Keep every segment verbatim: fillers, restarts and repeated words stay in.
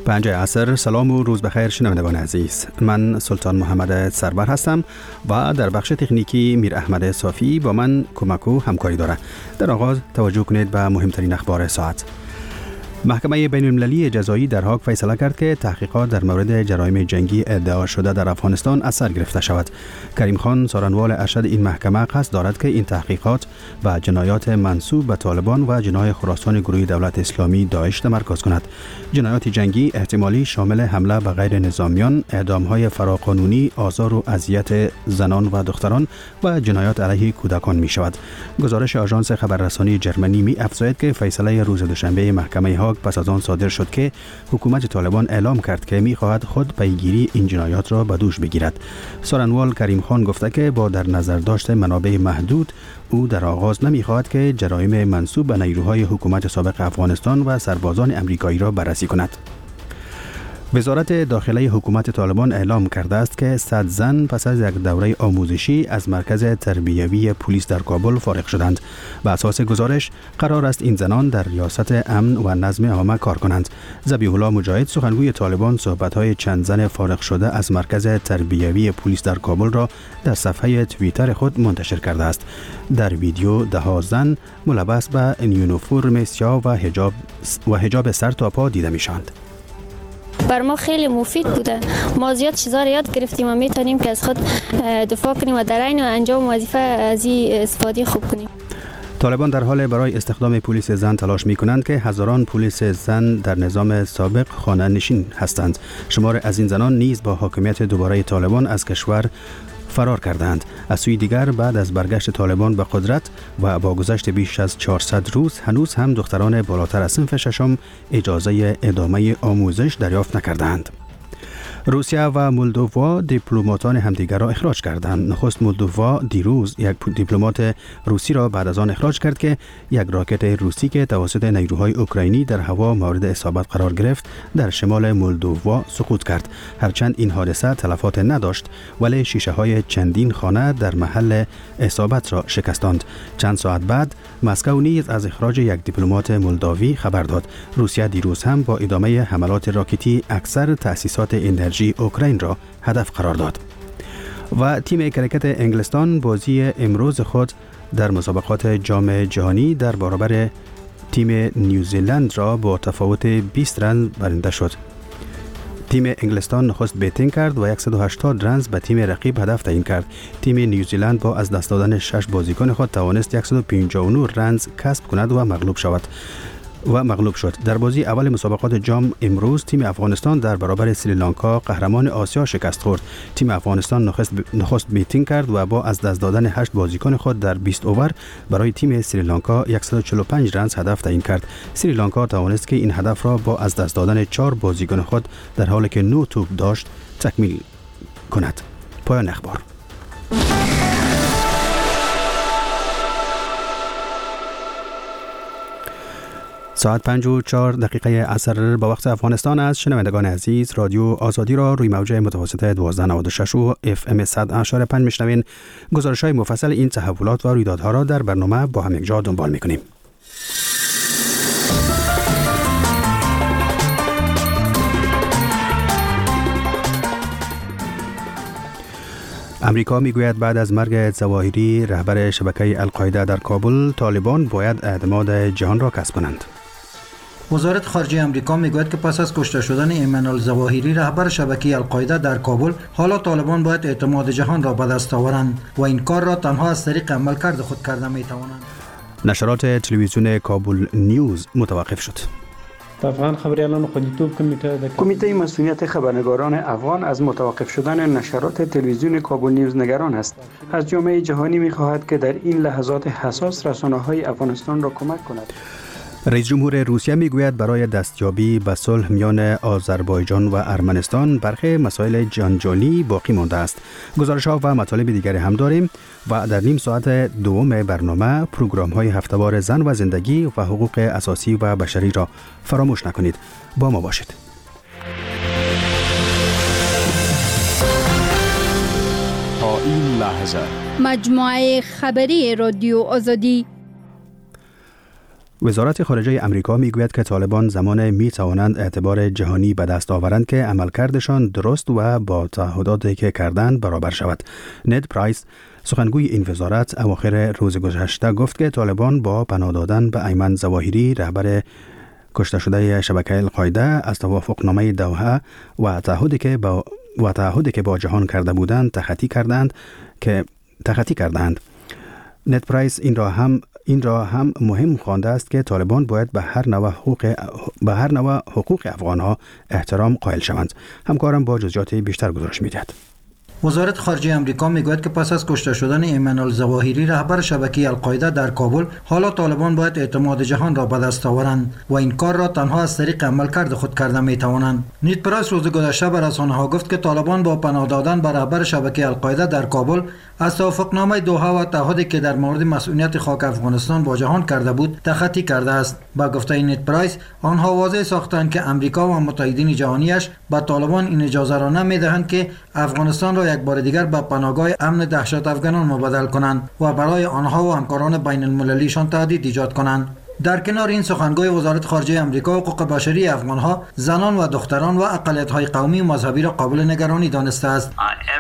پنج عصر. سلام و روز بخیر شنوندگان عزیز. من سلطان محمد سرور هستم و در بخش تکنیکی میر احمد صافی با من کمک و همکاری داره. در آغاز توجه کنید به مهمترین اخبار ساعت. محکمه بین المللی جزایی در هاگ فیصله کرد که تحقیقات در مورد جرایم جنگی ادعا شده در افغانستان از سر گرفته شود. کریم خان سارنوال ارشد این محکمه قصد دارد که این تحقیقات و جنایات منسوب به طالبان و جناح خراسان گروه دولت اسلامی داعش تمرکز کند. جنایات جنگی احتمالی شامل حمله به غیر نظامیان، اعدام‌های فراقانونی، آزار و اذیت زنان و دختران و جنایات علیه کودکان می شود. گزارش آژانس خبررسانی جرمنی می افزاید که فیصله روز دوشنبه محکمه هاگ پس از آن صادر شد که حکومت طالبان اعلام کرد که می‌خواهد خود پیگیری این جنایات را به دوش بگیرد. سارنوال کریم خان گفته که با در نظر داشت منابع محدود، او در آغاز نمی‌خواهد که جرایم منسوب به نیروهای حکومت سابق افغانستان و سربازان امریکایی را بررسی کند. وزارت داخلی حکومت طالبان اعلام کرده است که صد زن پس از یک دوره آموزشی از مرکز تربیوی پلیس در کابل فارغ شدند. به اساس گزارش قرار است این زنان در ریاست امن و نظم عامه کار کنند. ذبیح الله مجاهد سخنگوی طالبان صحبت‌های چند زن فارغ شده از مرکز تربیوی پلیس در کابل را در صفحه توییتر خود منتشر کرده است. در ویدیو ده زن ملبس به یونیفرم سیاه و حجاب و حجاب سر تا پا دیده می‌شوند. بر ما خیلی مفید بوده. ما زیاد چیزا رو یاد گرفتیم و میتونیم که از خود دفاع کنیم و در عین انجام وظیفه از این استفاده خوب کنیم. طالبان در حال برای استخدام پلیس زن تلاش می کنند که هزاران پلیس زن در نظام سابق خانه نشین هستند. شمار از این زنان نیز با حاکمیت دوباره طالبان از کشور فرار کردند. از سوی دیگر بعد از برگشت طالبان به قدرت و با گذشت بیش از چهارصد روز هنوز هم دختران بالاتر از صنف ششم اجازه ادامه آموزش دریافت نکردند. روسیه و مولدووا دیپلماتان همدیگر را اخراج کردند. نخست مولدووا دیروز یک دیپلمات روسی را بعد از آن اخراج کرد که یک راکت روسی که توسط نیروهای اوکراینی در هوا مورد اصابت قرار گرفت در شمال مولدووا سقوط کرد. هرچند این حادثه تلفات نداشت ولی شیشه های چندین خانه در محل اصابت را شکستاند. چند ساعت بعد مسکو نیز از اخراج یک دیپلمات مولداوی خبر داد. روسیه دیروز هم با ادامه حملات راکتی اکثر تأسیسات انرژی اوکراین را هدف قرار داد. و تیم کرکت انگلستان بازی امروز خود در مسابقات جام جهانی در برابر تیم نیوزیلند را با تفاوت بیست رنز برنده شد. تیم انگلستان نخست بیتینگ کرد و صد و هشتاد رنز به تیم رقیب هدف تعیین کرد. تیم نیوزیلند با از دست دادن شش بازیکن خود توانست صد و پنجاه و نه رنز کسب کند و مغلوب شود و مغلوب شد. در بازی اول مسابقات جام امروز تیم افغانستان در برابر سریلانکا قهرمان آسیا شکست خورد. تیم افغانستان نخست نخست بیتینگ کرد و با از دست دادن هشت بازیکن خود در بیست اوور برای تیم سریلانکا صد و چهل و پنج رنز هدف تعیین کرد. سریلانکا توانست که این هدف را با از دست دادن چهار بازیکن خود در حالی که نه توپ داشت تکمیل کند. پایان اخبار. ساعت پنج و چهار دقیقه عصر به وقت افغانستان است. شنوندگان عزیز، رادیو آزادی را روی موج متوسط دوازده نود و شش و اف ام صد و هشت و پنج میشنوین. گزارش‌های مفصل این تحولات و رویدادها را در برنامه با هم یکجا دنبال می‌کنیم. امریکا میگوید بعد از مرگ ظواهری رهبر شبکه القاعده در کابل، طالبان باید اعتماد جهان را کسب کنند. وزارت خارجه امریکا میگوید که پس از کشته شدن ایمن الظواهری رهبر شبکه القاعده در کابل، حالا طالبان باید اعتماد جهان را به دست آورند و این کار را تنها از طریق عملکرد خود کرده میتوانند. نشرات تلویزیون کابل نیوز متوقف شد. افغان خبریالان خوندیتوب کمیته کمیته مسئولیت خبرنگاران افغان از متوقف شدن نشرات تلویزیون کابل نیوز نگران است. از جامعه جهانی می‌خواهد که در این لحظات حساس رسانه‌های افغانستان را کمک کند. رئیس جمهور روسیه میگوید برای دستیابی به صلح میان آذربایجان و ارمنستان برخی مسائل جنجالی باقی مانده است. گزارش‌ها و مطالب دیگری هم داریم و در نیم ساعت دوم برنامه پروگرام‌های هفته‌وار زن و زندگی و حقوق اساسی و بشری را فراموش نکنید. با ما باشید. تا این لحظه مجموعه خبری رادیو آزادی. وزارت خارجه امریکا میگوید که طالبان زمان می توانند اعتبار جهانی به دست آورند که عملکردشان درست و با تعهداتی که کردند برابر شود. نید پرایس سخنگوی این وزارت اواخر روز گذشته گفت که طالبان با پناه دادن به ایمن ظواهری رهبر کشته شده شبکه القاعده از توافقنامه دوحه و تعهدی که با و تعهدی که با جهان کرده بودند تخطی کردند که تخطی کردند. نید پرایس این را هم این را هم مهم خوانده است که طالبان باید به هر نوع حقوق به هر نوع حقوق افغانها احترام قائل شوند. همکارم با جزئیات بیشتر گزارش می‌دهد. وزارت خارجه امریکا میگوید که پس از کشته شدن ایمن الظواهری رهبر شبکه القاعده در کابل، حالا طالبان باید اعتماد جهان را به دست آورند و این کار را تنها از طریق عملکرد خود کرده میتوانند. نید پرایس روز گذشته به رسانه‌ها گفت که طالبان با پناه دادن به رهبر شبکه القاعده در کابل از توافقنامه دوحه و تعهدی که در مورد مسئولیت خاک افغانستان با جهان کرده بود تخطی کرده است. با گفته نید پرایس، آنها واضح ساختند که امریکا و متحدین جهانیش به طالبان این اجازه را نمیدهند که افغانستان را یک بار دیگر به پناهگاه امن دهشت افغانان مبادل کنند و برای آنها و همکاران بین المللیشان تهدید ایجاد کنند. در کنار این، سخنگوی وزارت خارجه امریکا حقوق بشری افغانها، زنان و دختران و اقلیت‌های قومی و مذهبی را قابل نگرانی دانسته است.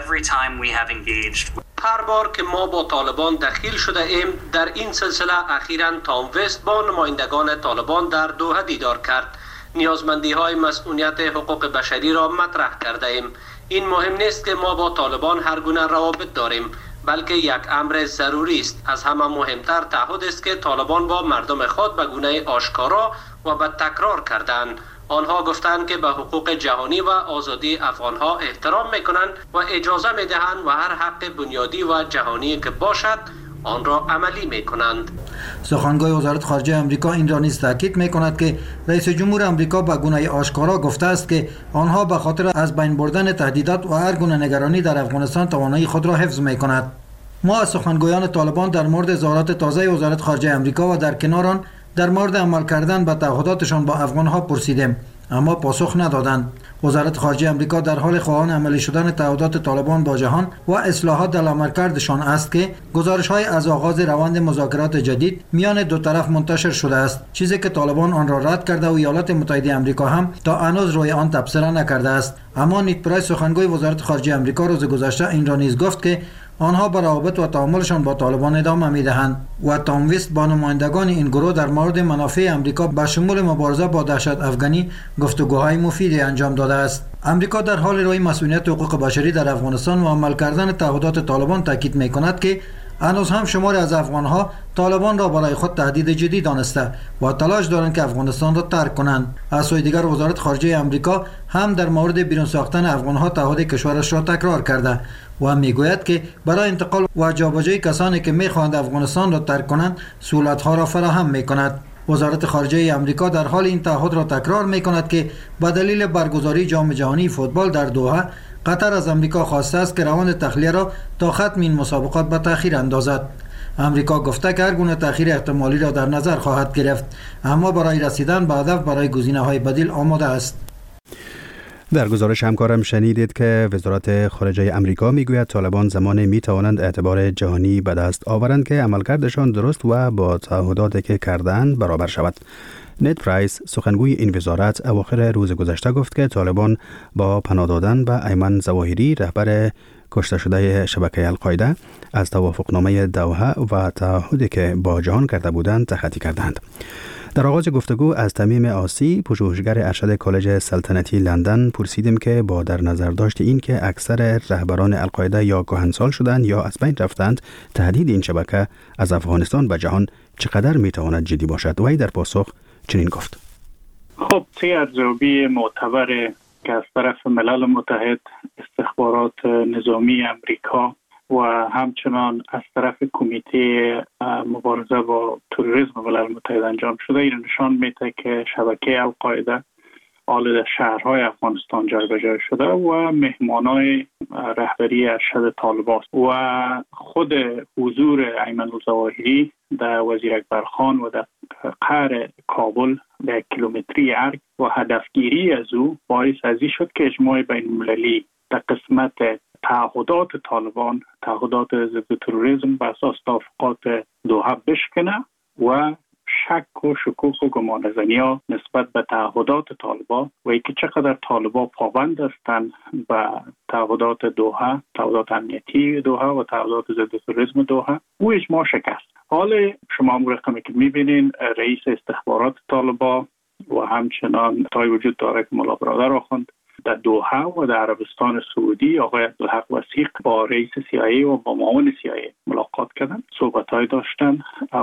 هر بار که ما با طالبان دخیل شده ایم، در این سلسله اخیراً تام وست با نمایندگان طالبان در دوحه دیدار کرد. نیازمندی های مسئولیت حقوق بشری را مطرح کرده ایم. این مهم نیست که ما با طالبان هر گونه روابط داریم، بلکه یک امر ضروری است. از همه مهمتر تعهد است که طالبان با مردم خود به گونه آشکارا و به تکرار کردند. آنها گفتند که به حقوق جهانی و آزادی افغانها احترام میکنند و اجازه میدهند و هر حق بنیادی و جهانی که باشد آن را عملی میکنند. سخنگوی وزارت خارجه امریکا این را نیز تاکید میکند که رئیس جمهور امریکا به گونه آشکارا گفته است که آنها به خاطر از بین بردن تهدیدات و هر گونه نگرانی در افغانستان توانایی خود را حفظ میکند. ما از سخنگویان طالبان در مورد اظهارات تازه وزارت خارجه امریکا و در کنار آن در مورد عمل کردن به تعهداتشان با افغانها پرسیدیم، اما پاسخ ندادند. وزارت خارجه امریکا در حال خواهان عملی شدن تعهدات طالبان با جهان و اصلاحات در عملکردشان است که گزارش‌های از آغاز روند مذاکرات جدید میان دو طرف منتشر شده است، چیزی که طالبان آن را رد کرده و ایالات متحده آمریکا هم تا هنوز روی آن تبصره نکرده است. اما نید پرایس سخنگوی وزارت خارجه امریکا روز گذشته این را نیز گفت که آنها بر روابط و تعاملشان با طالبان ادامه میدهند و تام وست با نمایندگان این گروه در مورد منافع امریکا به شمول مبارزه با دهشت افغانی گفتگوهای مفیدی انجام داده است. امریکا در حال روی مسئولیت حقوق بشری در افغانستان و عمل کردن تعهدات طالبان تاکید میکند که هنوز هم شمار از افغانها طالبان را برای خود تهدید جدی دانسته و تلاش دارند که افغانستان را ترک کنند. از سوی دیگر وزارت خارجه امریکا هم در مورد بیرون ساختن افغانها تعهد کشورش را تکرار کرده و میگوید که برای انتقال و جابجایی کسانی که میخواهند افغانستان را ترک کنند سهولت‌ها را فراهم میکند. وزارت خارجه امریکا در حال این تعهد را تکرار میکند که به دلیل برگزاری جام جهانی فوتبال در دوحه، قطر از امریکا خواسته است که روند تخلیه را تا ختم این مسابقات به تأخیر اندازد. امریکا گفته که هر گونه تأخیر احتمالی را در نظر خواهد گرفت، اما برای رسیدن به هدف برای گزینه‌های بدیل آماده است. در گزارش همکارم شنیدید که وزارت خارجه امریکا میگوید طالبان زمانی میتوانند اعتبار جهانی به دست آورند که عملکردشان درست و با تعهداتی که کردند برابر شود. نید پرایس سخنگوی این وزارت اواخر روز گذشته گفت که طالبان با پناه دادن به ایمن ظواهری رهبر کشته شده شبکه القاعده از توافقنامه دوحه و تعهدی که با جهان کرده بودند تخطی کردند. در آغاز گفتگو از تمیم آسی، پژوهشگر ارشد کالج سلطنتی لندن، پرسیدیم که با در نظر داشت این که اکثر رهبران القاعده یا کهنسال شدند یا از بین رفتند، تهدید این شبکه از افغانستان به جهان چقدر میتواند جدی باشد؟ و ای در پاسخ چنین گفت: خب طی ارزیابی معتبر که از طرف ملل متحد، استخبارات نظامی امریکا و همچنان از طرف کمیته مبارزه با تروریسم ملل متحد انجام شده، این نشان میده که شبکه القاعده حال در شهرهای افغانستان جایبجای شده و مهمانای رهبری ارشد طالبان و خود حضور ایمن الظواهری در وزیر اکبرخان و در قعر کابل به کیلومتری ارگ و هدفگیری از او باعث ازی شد که اجماع بین المللی در قسمت تعهدات طالبان، تعهدات ضد تروریسم بر اساس توافقات دوحه بشکنه و شک و شکوک و گمانه‌زنی‌ها نسبت به تعهدات طالبان و اینکه چقدر طالبان پابند هستند به تعهدات دوحه، تعهدات امنیتی دوحه و تعهدات ضد تروریسم دوحه، او اجماع شکست. حال شما هم رقمی که می‌بینین رئیس استخبارات طالبان و همچنان تای وجود داره که ملا برادر آخوند در دوحه و در عربستان سعودی آقای عبدالحق وثیق با رئیس سی آی ای و با معاون سی آی ای ملاقات کردن، صحبت‌های داشتن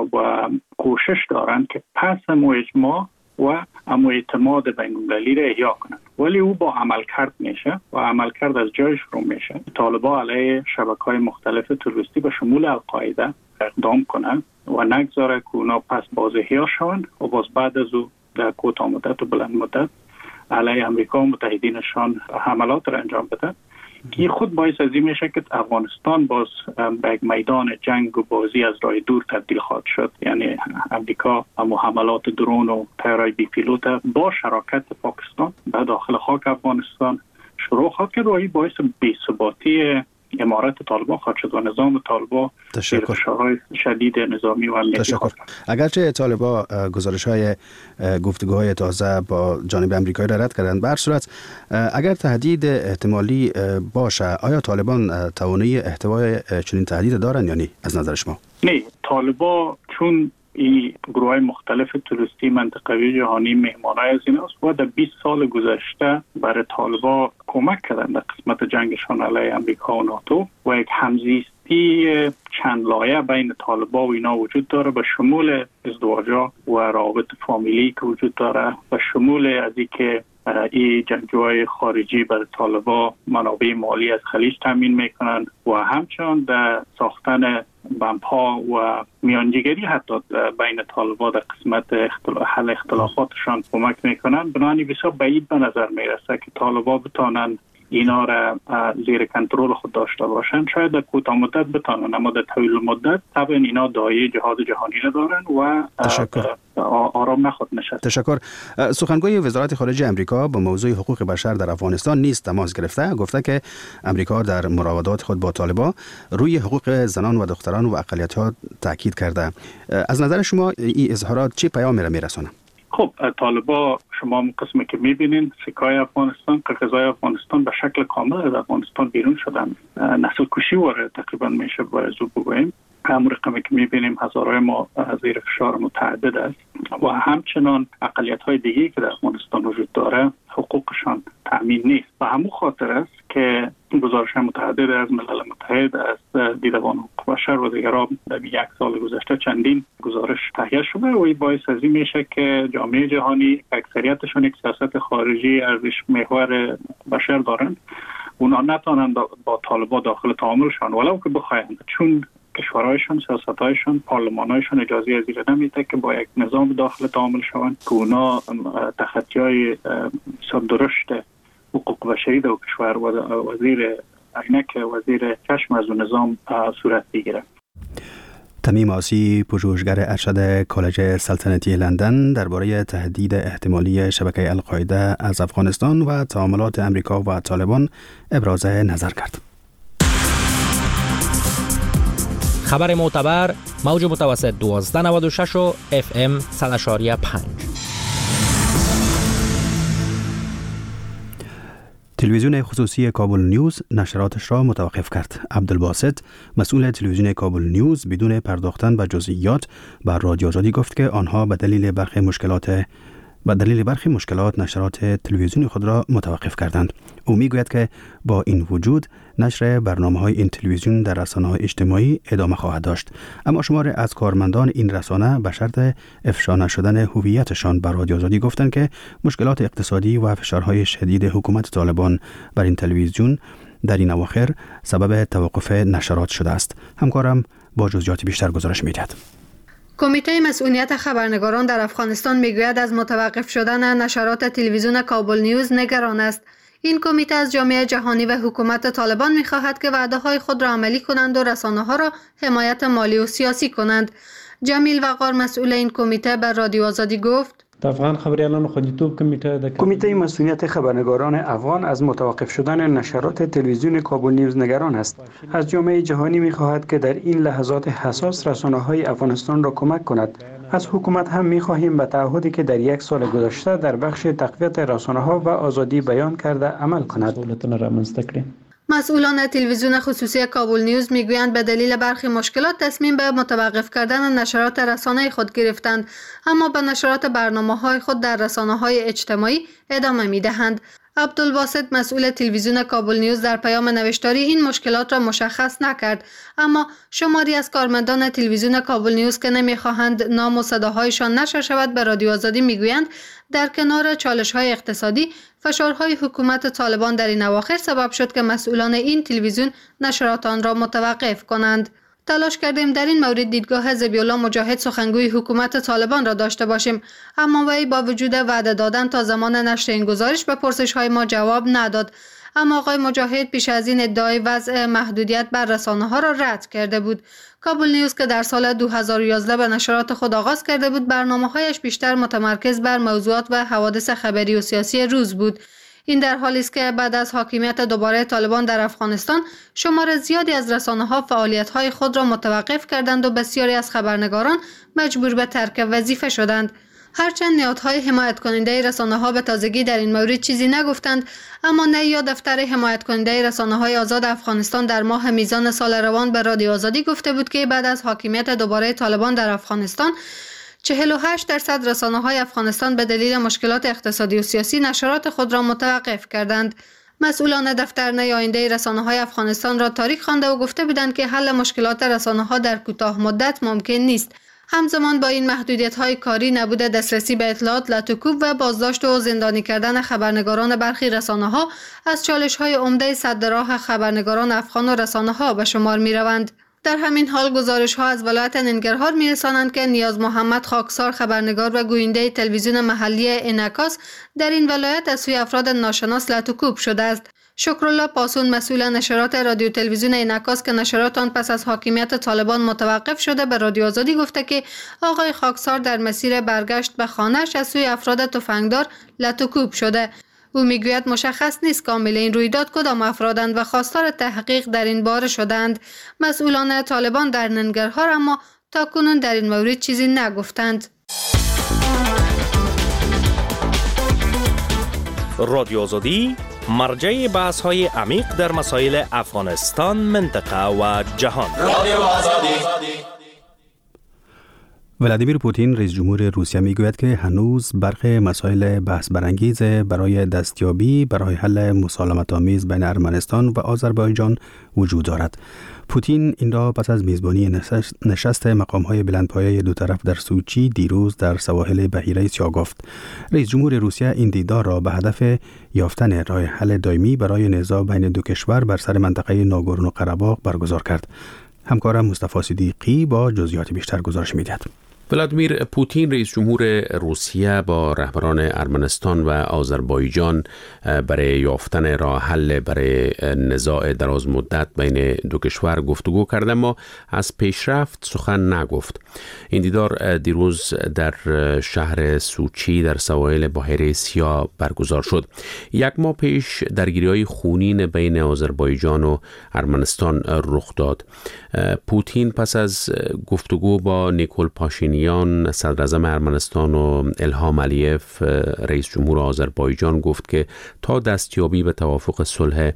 و کوشش دارن که پس امو اجماع و امو اعتماد بین‌المللی را احیا کنند. ولی او با عملکرد میشه و عملکرد از جای شروع میشه. طالبان علیه شبکه‌های مختلف تروریستی به شمول القاعده اقدام کنند و نگذاره که اونا پس بازاحیا شوند و باز بعد از او در کوتاه مدت و بلند مدت علیه امریکا و متحدینشان حملات را انجام بدن که خود باعث از این میشه که افغانستان باز به یک میدان جنگ و بازی از راه دور تبدیل خواهد شد. یعنی امریکا اما حملات درون و طیاره‌های بی پیلوت با شراکت پاکستان به داخل خاک افغانستان شروع خواهد کرد و این باعث بی‌ثباتی امارت طالبان خواهد شد و نظام طالبان فشارهای شدید نظامی و امنیتی تشکر. اگرچه طالبان گزارش‌های گفتگوهای تازه با جانب امریکایی را رد کردند، به هر صورت اگر تهدید احتمالی باشه، آیا طالبان توانایی احتوای چنین تهدید دارند یا نه از نظر شما؟ نه، طالبان چون این گروه‌های مختلف تروریستی منطقوی جهانی مهمانای از این است و در بیست سال گذشته برای طالبان کمک کردن در قسمت جنگشان علیه امریکا و ناتو و یک همزیستی چند لایه بین طالبان و اینا وجود داره، به شمول ازدواج‌ها و روابط فامیلی که وجود داره، به شمول از اینکه این جنگجوهای خارجی بر طالبان منابع مالی از خلیج تامین میکنند و همچنان در ساختن بمب‌ها و میانجیگری حتی بین طالبان در قسمت حل اختلافاتشان کمک میکنند. بنابراین بسیار بعید به نظر میرسه که طالبان بتانند اینا را زیر کنترل خود داشته باشند. شاید در کوتاه مدت بتانند، اما در طویل مدت طبعا اینا دایه جهاد جهانی را دارند و تشکر. آرام نخود نشست. تشکر. سخنگوی وزارت خارجه امریکا با موضوع حقوق بشر در افغانستان نیز تماس گرفته، گفته که امریکا در مراودات خود با طالبان روی حقوق زنان و دختران و اقلیت‌ها تاکید کرده. از نظر شما این اظهارات چه پیامی را میرسونه؟ خب طالبان شما هم قسمی که میبینین سکای افغانستان، قرقزای افغانستان به شکل کامل از افغانستان بیرون شدن. نسل کشی وارد تقریبا میشه باید بگوییم. هم رقمی که میبینیم هزارهای ما زیر فشار متعدد است و همچنان اقلیت های دیگه که در افغانستان وجود داره حقوقشان تأمین نیست. و همون خاطر است که گزارش متعدد از ملل متحد، از دیدبان حقوق بشر و دیگران در یک سال گذشته چندین گزارش تهیه شده و این باعث از این میشه که جامعه جهانی اکثریتشون یک سیاست خارجی ارزش محور بشر دارن، اونا نتونن با طالبان داخل تعاملشان ولو که بخواهند، چون کشورهایشان، سیاستهایشان، پارلمانهایشان اجازه از این نمیده که با یک نظام داخل تعامل شوند که اونا تخطی‌های بسیار درشت حقوق بشری در کشور و وزیر عینک وزیر چشم از نظام صورت بگیره. تمیم آسی، پژوهشگر ارشد کالج سلطنتی لندن، درباره تهدید احتمالی شبکه القاعده از افغانستان و تعاملات امریکا و طالبان ابراز نظر کرد. خبر معتبر، موج متوسط دوازده نود و شش و اف ام صد و پنج. تلویزیون خصوصی کابل نیوز نشراتش را متوقف کرد. عبدالباسط، مسئول تلویزیون کابل نیوز، بدون پرداختن به جزئیات بر رادیو آزادی گفت که آنها به دلیل برخی مشکلات به دلیل برخی مشکلات نشرات تلویزیونی خود را متوقف کردند. او میگوید که با این وجود نشر برنامه‌های این تلویزیون در رسانه‌های اجتماعی ادامه خواهد داشت، اما شماری از کارمندان این رسانه به شرط افشا نشدن هویتشان بر رادیو آزادی گفتند که مشکلات اقتصادی و فشارهای شدید حکومت طالبان بر این تلویزیون در این اواخر سبب توقف نشرات شده است. همکارم با جزئیات بیشتر گزارش می‌دهد. کمیته مسئولیت خبرنگاران در افغانستان میگوید از متوقف شدن نشرات تلویزیون کابل نیوز نگران است. این کمیته از جامعه جهانی و حکومت طالبان میخواهد که وعده‌های خود را عملی کنند و رسانه‌ها را حمایت مالی و سیاسی کنند. جمیل وقار، مسئول این کمیته، بر رادیو آزادی گفت: افغان خبریالان خوندیتوب کمیته کمیته مسئولیت خبرنگاران افغان از متوقف شدن نشرات تلویزیون کابل نیوز نگران است. از جامعه جهانی می‌خواهد که در این لحظات حساس رسانه‌های افغانستان را کمک کند از حکومت هم می‌خواهیم به تعهدی که در یک سال گذشته در بخش تقویت رسانه‌ها و آزادی بیان کرده عمل کند. مسئولان تلویزیون خصوصی کابل نیوز میگویند به دلیل برخی مشکلات تصمیم به متوقف کردن نشرات رسانه‌ای خود گرفتند، اما به نشرات برنامه‌های خود در رسانه‌های اجتماعی ادامه می‌دهند. عبدالباسط مسئول تلویزیون کابل نیوز در پیام نوشتاری این مشکلات را مشخص نکرد، اما شماری از کارمندان تلویزیون کابل نیوز که نمی‌خواهند نام و صداهایشان نشر شود به رادیو آزادی میگویند در کنار چالش‌های اقتصادی، فشارهای حکومت طالبان در این اواخر سبب شد که مسئولان این تلویزیون نشرات آن را متوقف کنند. تلاش کردیم در این مورد دیدگاه ذبیح‌الله مجاهد سخنگوی حکومت طالبان را داشته باشیم، اما وی با وجود وعده دادن تا زمان نشر این گزارش به پرسش‌های ما جواب نداد. اما آقای مجاهد پیش از این ادعای وضع محدودیت بر رسانه‌ها را رد کرده بود. کابل نیوز که در سال دو هزار و یازده به نشرات خود آغاز کرده بود، برنامه‌هایش بیشتر متمرکز بر موضوعات و حوادث خبری و سیاسی روز بود. این در حالی است که بعد از حاکمیت دوباره طالبان در افغانستان، شمار زیادی از رسانه‌ها فعالیت‌های خود را متوقف کردند و بسیاری از خبرنگاران مجبور به ترک وظیفه شدند. هرچند نهادهای حمایت کننده رسانه‌ها به تازگی در این مورد چیزی نگفتند، اما نی یا دفتر حمایت کننده رسانه‌های آزاد افغانستان در ماه میزان سال روان به رادیو آزادی گفته بود که بعد از حاکمیت دوباره طالبان در افغانستان، چهل و هشت درصد رسانه‌های افغانستان به دلیل مشکلات اقتصادی و سیاسی نشرات خود را متوقف کردند. مسئولان دفتر نی آینده رسانه‌های افغانستان را تاریک خوانده و گفته بودند که حل مشکلات رسانه‌ها در کوتاه مدت ممکن نیست. همزمان با این محدودیت‌های کاری، نبود دسترسی به اطلاعات، لطوکوب و بازداشت و زندانی کردن خبرنگاران برخی رسانه‌ها از چالش‌های عمده سد راه خبرنگاران افغان و رسانه‌ها به شمار می‌روند. در همین حال گزارش‌ها از ولایت ننگرهار می‌رسانند که نیاز محمد خاکسار، خبرنگار و گوینده تلویزیون محلی انعکاس، در این ولایت از سوی افراد ناشناس لطوکوب شده است. شکرالله پاسون مسئول نشرات رادیو تلویزیون انعکاس که نشرات آن پس از حاکمیت طالبان متوقف شده به رادیو آزادی گفته که آقای خاکسار در مسیر برگشت به خانه‌اش از سوی افراد تفنگدار لطوکوب شده. او میگوید مشخص نیست کامل این رویداد کدام افرادند و خواستار تحقیق در این باره شدند. مسئولان طالبان در ننگرهار اما تاکنون در این مورد چیزی نگفتند. رادیو آزادی مرجع بحث های عمیق در مسائل افغانستان، منطقه و جهان. رادیو آزادی. ولادیمیر پوتین رئیس جمهور روسیه میگوید که هنوز برخی مسائل بحث برانگیز برای دستیابی برای حل مسالمت‌آمیز بین ارمنستان و آذربایجان وجود دارد. پوتین این را پس از میزبانی نشست مقام‌های بلندپایه دو طرف در سوچی دیروز در سواحل بحیره سیاه گفت. رئیس جمهور روسیه این دیدار را به هدف یافتن راه حل دائمی برای نزاع بین دو کشور بر سر منطقه ناگورنو قره‌باغ برگزار کرد. همکارم مصطفی صدیقی با جزئیات بیشتر گزارش می‌دهد. ولادیمیر پوتین رئیس جمهور روسیه با رهبران ارمنستان و آذربایجان برای یافتن راه حل برای نزاع دراز مدت بین دو کشور گفتگو کرد، اما از پیشرفت سخن نگفت. این دیدار دیروز در شهر سوچی در سواحل بحیره سیاه برگزار شد. یک ماه پیش درگیری‌های خونین بین آذربایجان و ارمنستان رخ داد. پوتین پس از گفتگو با نیکول پاشینیان صدر اعظم ارمنستان و الهام علیف رئیس جمهور آذربایجان گفت که تا دستیابی به توافق صلح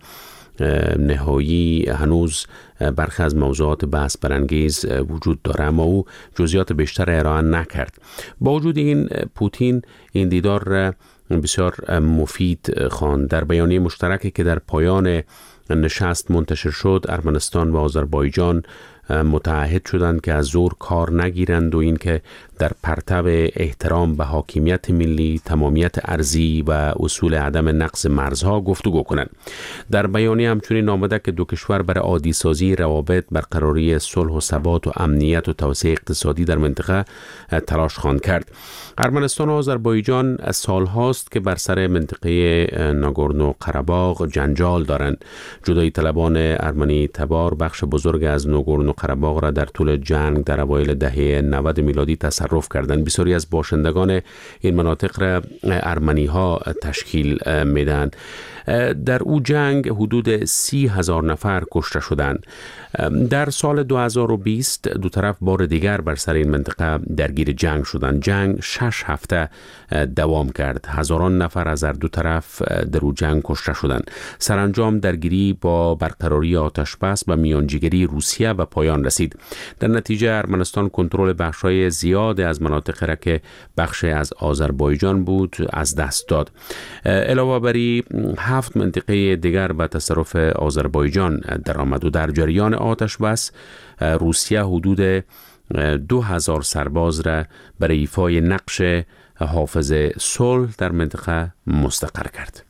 نهایی هنوز برخی از موضوعات بحث برانگیز وجود داره، اما او جزئیات بیشتر ارائه نکرد. با وجود این پوتین این دیدار را بسیار مفید خواند. در بیانیه مشترکی که در پایان نشست منتشر شد، ارمنستان و آذربایجان متعهد شدند که از زور کار نگیرند و اینکه در پرتو احترام به حاکمیت ملی، تمامیت ارضی و اصول عدم نقض مرزها گفتگو کنند. در بیانیه همچنین آمده که دو کشور برای عادی سازی روابط، برقراری صلح و ثبات و امنیت و توسعه اقتصادی در منطقه تلاش خواهند کرد. ارمنستان و آذربایجان از سالهاست که بر سر منطقه ناگورنو قره‌باغ جنجال دارند. جدایی طلبان ارمنی تبار بخش بزرگ از ناگورنو قره‌باغ را در طول جنگ در اوایل دهه نود میلادی تصرف تصرف کردند. بسیاری از باشندگان این مناطق را ارمنی ها تشکیل میدن. در او جنگ حدود سی هزار نفر کشته شدند. در سال دو هزار و بیست دو طرف بار دیگر بر سر این منطقه درگیر جنگ شدند. جنگ شش هفته دوام کرد. هزاران نفر از هر دو طرف در او جنگ کشته شدند. سرانجام درگیری با برقراری آتش بس و میانجیگری روسیه و پایان رسید. در نتیجه ارمنستان کنترل بخشای زیاد از مناطق را که بخش از آذربایجان بود از دست داد. علاوه بر هفت منطقه دیگر به تصرف آذربایجان درآمد و در جریان آتش بس روسیه حدود دو هزار سرباز را برای ایفای نقش حافظ صلح در منطقه مستقر کرد.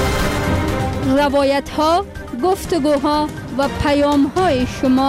روایت ها، گفتگوها و پیام های شما.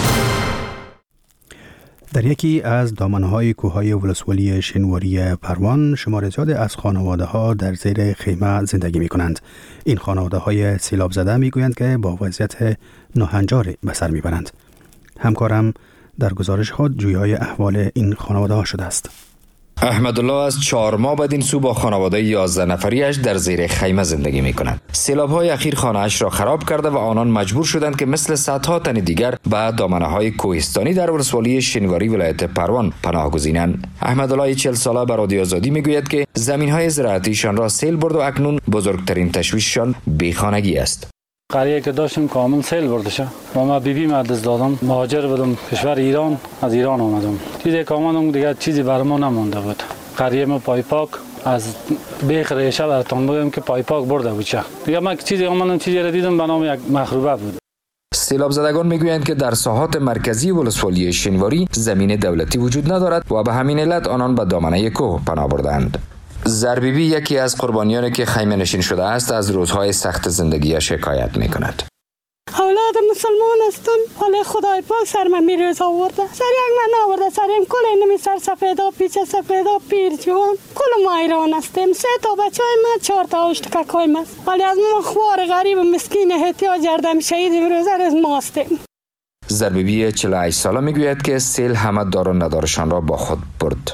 در یکی از دامنهای کوههای ولسوالی شنواری پروان شمار زیاد از خانواده ها در زیر خیمه زندگی می کنند. این خانواده های سیلاب زده می گویند که با وضعیت ناهنجاری به سر می برند. همکارم در گزارش خود جویای احوال این خانواده ها شده است. احمدالله از چهار ماه بدین سو با خانواده یازده نفریش در زیر خیمه زندگی می کند. سیلاب‌های اخیر خانه‌اش را خراب کرده و آنان مجبور شدند که مثل صدها تن دیگر به دامنه‌های کوهستانی در ولسوالی شنواری ولایت پروان پناه گزینند. احمدالله چهل ساله به رادیو آزادی میگوید که زمین‌های زراعتیشان را سیل برد و اکنون بزرگترین تشویششان بیخانگی است. قریه که داشتم کامل سیل برده شد و ما بی بی مدرس دادم. مهاجر بودم کشور ایران، از ایران آمدم. چیزی که آمدم دیگه چیزی برای ما نمونده بود. قریه ما پای پاک از بیخ ریشه براتون بگم که پای پاک برده بود. دیگه من چیزی آمدم چیزی را دیدم به نام یک مخروبه بود. سیلاب زدگان میگویند که در ساحات مرکزی ولسوالی شنواری زمین دولتی وجود ندارد و به همین علت آنان به دامنه کوه پناه بردند. زربیبی یکی از قربانیانی که خیمه نشین شده است از روزهای سخت زندگی شکایت میکند. اولاد مسلمان هستم، ولی خدای پاک سر من میریز آورده. سر یک من آورده، سر این کل نمی سر سفیدا، پیچه سفیدا، پیر جوان. کل ما ایران هستیم. سه تا بچه های من، چهار تا اشتکاکایم است. ولی از ما خوار غریب مسکین احتیاج جردم شهید امروز از ما هستیم. زربیبی چهل و هشت ساله میگوید که سیل همه دار و ندارشان را با خود برد.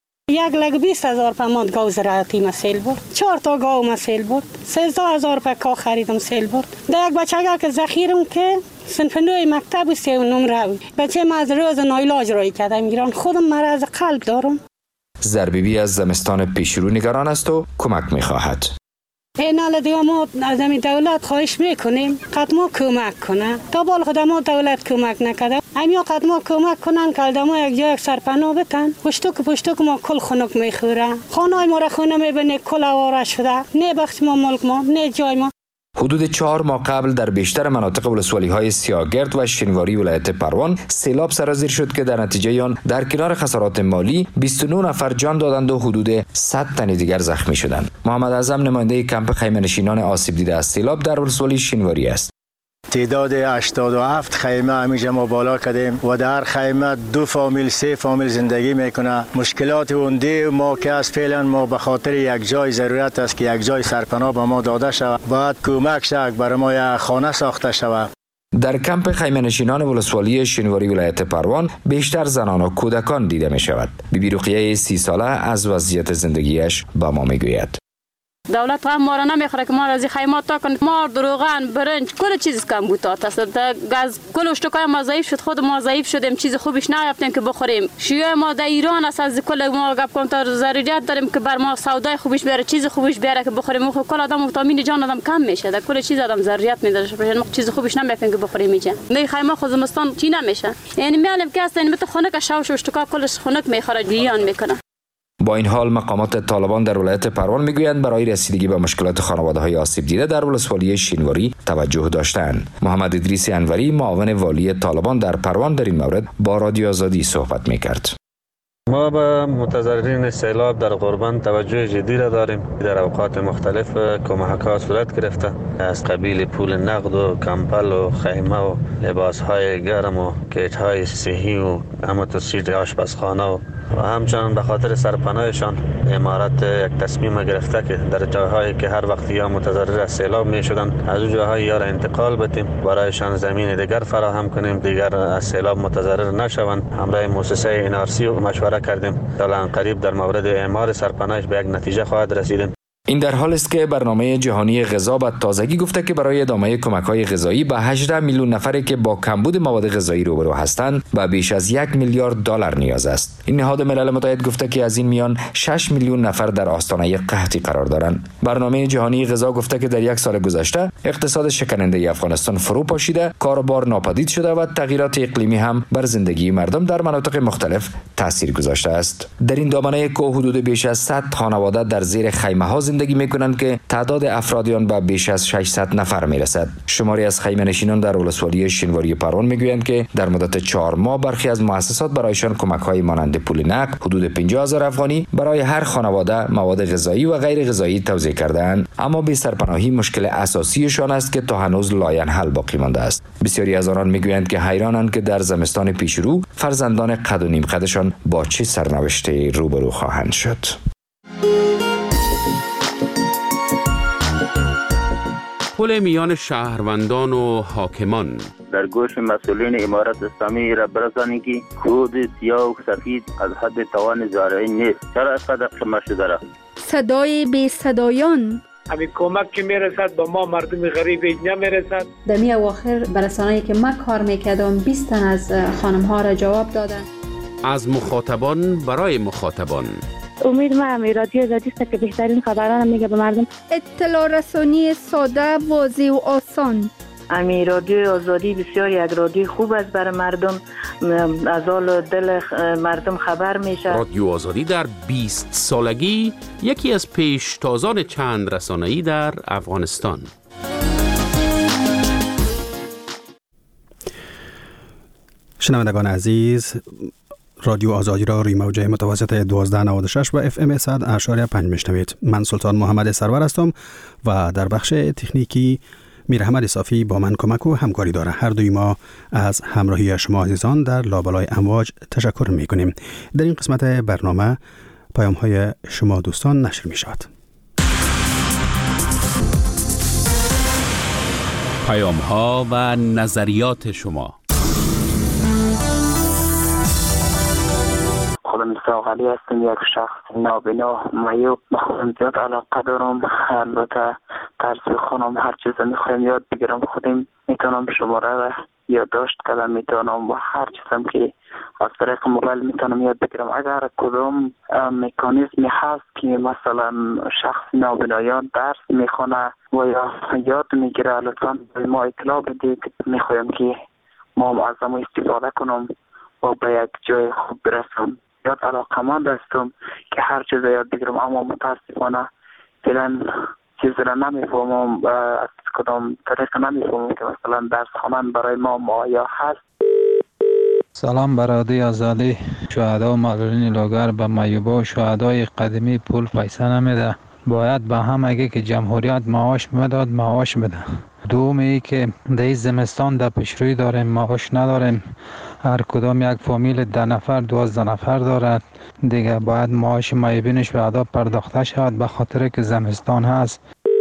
یک لگ بیست هزار پماد گاو زراعتی ما سیل برد. چهار تا گاو ما سیل برد. سیزده هزار پا کا خریدم سیل برد. در یک بچه که ذخیرم که صنف نوی مکتب و سی و نمره بود. بچه ما از روز نایلاج رای کردم ایران. خودم مرض قلب دارم. زربیبی از زمستان پیشرو نگران است و کمک میخواهد. این حال دیگه ما از همین دولت خواهش میکنیم قد ما کمک کنه. تا بال خود ما دولت کمک نکرده. همیا قد ما کمک کنن که ما یک جای سرپناه بتن. پشتو که پشتو که ما کل خنک میخوره. خانه ما را خونه میبینه کل آواره شده. نه بخش ما ملک ما، نه جای ما. حدود چهار ماه قبل در بیشتر مناطق ولسوالی های سیاگرد و شنواری ولایت پروان سیلاب سرازیر شد که در نتیجه آن در کنار خسارات مالی بیست و نه نفر جان دادند و حدود صد تن دیگر زخمی شدند. محمد اعظم نماینده کمپ خیمه نشینان آسیب دیده از سیلاب در ولسوالی شنواری است. تعداد هشتاد و هفت خیمه همیشه ما بالا کردیم و در خیمه دو فامیل سه فامیل زندگی میکنه. مشکلات اونده ما که از فعلا ما به خاطر یک جای ضرورت است که یک جای سرپناه به ما داده شود. باید کمک شد برای ما یک خانه ساخته شود. در کمپ خیمه نشینان ولسوالی شنواری ولایت پروان بیشتر زنان و کودکان دیده می شود. بیبی رقیه سی ساله از وضعیت زندگیش با ما میگوید. دولت هم ما را نمیخوره که ما را از خیمات تا کنه. ما دروغن برنج کل چیز کم بود است. گاز کل اشتکای ما ضعیف شد، خود ما ضعیف شدیم، چیز خوبش نیافتیم که بخوریم. شیوه ما در ایران است، از کل ما گپ کنم تا ضرورت داریم که بر ما سودای خوبش بیاره، چیز خوبش بیاره که بخوریم. خب کل آدم ویتامین جان آدم کم میشه. در کل چیز آدم ضرورت میداره، ما چیز خوبش نمیافتیم که بخوریم میشه. نه خیمه خود زمستان چی نمیشه. یعنی میالم که است این مت خنک شاوش اشتکا کلش خنک میخوره دیان میکنه. با این حال مقامات طالبان در ولایت پروان میگویند برای رسیدگی به مشکلات خانواده‌های آسیب دیده در ولسوالی شنواری توجه داشتند. محمد ادریس انوری معاون والی طالبان در پروان در این مورد با رادیو آزادی صحبت میکرد. ما به متضررین سیلاب در قربان توجه جدی را داریم. در اوقات مختلف کمک‌ها صورت گرفته از قبیل پول نقد و کمپل و خیمه و لباس‌های گرم و کیت‌های صحی و اموتوسیت آشپزخانه و و همچنان به خاطر سرپناهشان امارت یک تصمیم گرفته که در جاهایی که هر وقت یا متضرر از سیلاب می شدن از اون جاهای یا را انتقال بدیم، برایشان زمین دیگر فراهم کنیم، دیگر از سیلاب متضرر نشوند. همراه مؤسسه ان آر سی و مشوره نکردیم. تا قریب در مورد اعمار سرپناهش به یک نتیجه خواهد رسیدیم. این در حالی است که برنامه جهانی غذا به تازگی گفته که برای ادامه کمک‌های غذایی به هجده میلیون نفری که با کمبود مواد غذایی روبرو هستند به بیش از یک میلیارد دلار نیاز است. این نهاد ملل متحد گفته که از این میان شش میلیون نفر در آستانه قحطی قرار دارند. برنامه جهانی غذا گفته که در یک سال گذشته اقتصاد شکننده افغانستان فرو پاشیده، کاروبار ناپدید شده و تغییرات اقلیمی هم بر زندگی مردم در مناطق مختلف تاثیر گذاشته است. در این دامنه که حدود بیش از صد خانواده در زیر خیمه‌ها زندگی میکنند که تعداد افراد آن به بیش از ششصد نفر میرسد. شماری از خیمه نشینان در ولسوالی شینواری پروان میگویند که در مدت چهار ماه برخی از مؤسسات برایشان کمک‌های مانند پول نقد حدود پنجاه هزار افغانی برای هر خانواده مواد غذایی و غیر غذایی توزیع کرده‌اند، اما بی سرپناهی مشکل اساسیشان است که تا هنوز لاینحل باقی مانده است. بسیاری از آنان میگویند که حیرانند که در زمستان پیشرو فرزندان قد و نیم قدشان با چه سرنوشتی روبرو خواهند شد. پل میان شهروندان و حاکمان در گوش مسئولین امارت اسلامی را برسانید که خود سیاه و سفید از حد توان زارعی نیست. چرا از قدر قمه شده را؟ صدای بی صدایان همین کمک که میرسد با ما مردم غریب نمیرسد. در می اواخر برسانه‌ای که من کار میکردم بیست تن از خانم ها را جواب دادن. از مخاطبان برای مخاطبان. امید ما هم رادیو آزادی است که بهترین خبران میگه به مردم. اطلاع رسانی ساده، واضح و آسان. امی رادیو آزادی بسیار یک رادیو خوب است برای مردم، از حال دل مردم خبر میشه. رادیو آزادی در بیست سالگی یکی از پیشتازان چند رسانه‌ای در افغانستان. شنوندگان عزیز، رادیو آزادی را روی موج متوسط دوازده نود و شش و اف ام صد اشاری پنج میشنوید. من سلطان محمد سرور هستم و در بخش تکنیکی میر احمد صافی با من کمک و همکاری داره. هر دوی ما از همراهی شما عزیزان در لابلای امواج تشکر میکنیم. در این قسمت برنامه پیام های شما دوستان نشر می شود. پیام ها و نظریات شما. خودم ساق علی هستم، یک شخص نابینا معیوب. به خودم زیاد علاقه دارم، البته طرز خونم هر چیز میخوایم یاد بگیرم خودم میتونم شماره و یادداشت کردم میتونم و هر چیزم که از طریق موبایل میتونم یاد بگیرم. اگر کدام مکانیزمی هست که مثلا شخص نابینایان درس میخونه و یا یاد میگیره لطفا به ما اطلاع بدید. میخوایم که ما از ما استفاده کنم و به یک جای خوب برسم. یاد علاقمند هستم که هر چیز یاد بگیرم، اما متاسفانه فعلا چیز را نمیفهمم، از کدام طریق نمیفهمم که مثلا درس خوانن برای ما مایا هست. سلام برادری آزادی. شهدا و معلولین لاغر به معیوبا و شهدای قدیمی پول پیسه نمیده. باید به هم اگه که جمهوریت معاش میداد معاش بده. دومی که در زمستان در پیشروی داریم، معاش نداریم. هر کدام یک فامیل ده نفر دوازده نفر دارد دیگه، باید معاش معیوبینش به ادا پرداخته شود به خاطر که زمستان هست.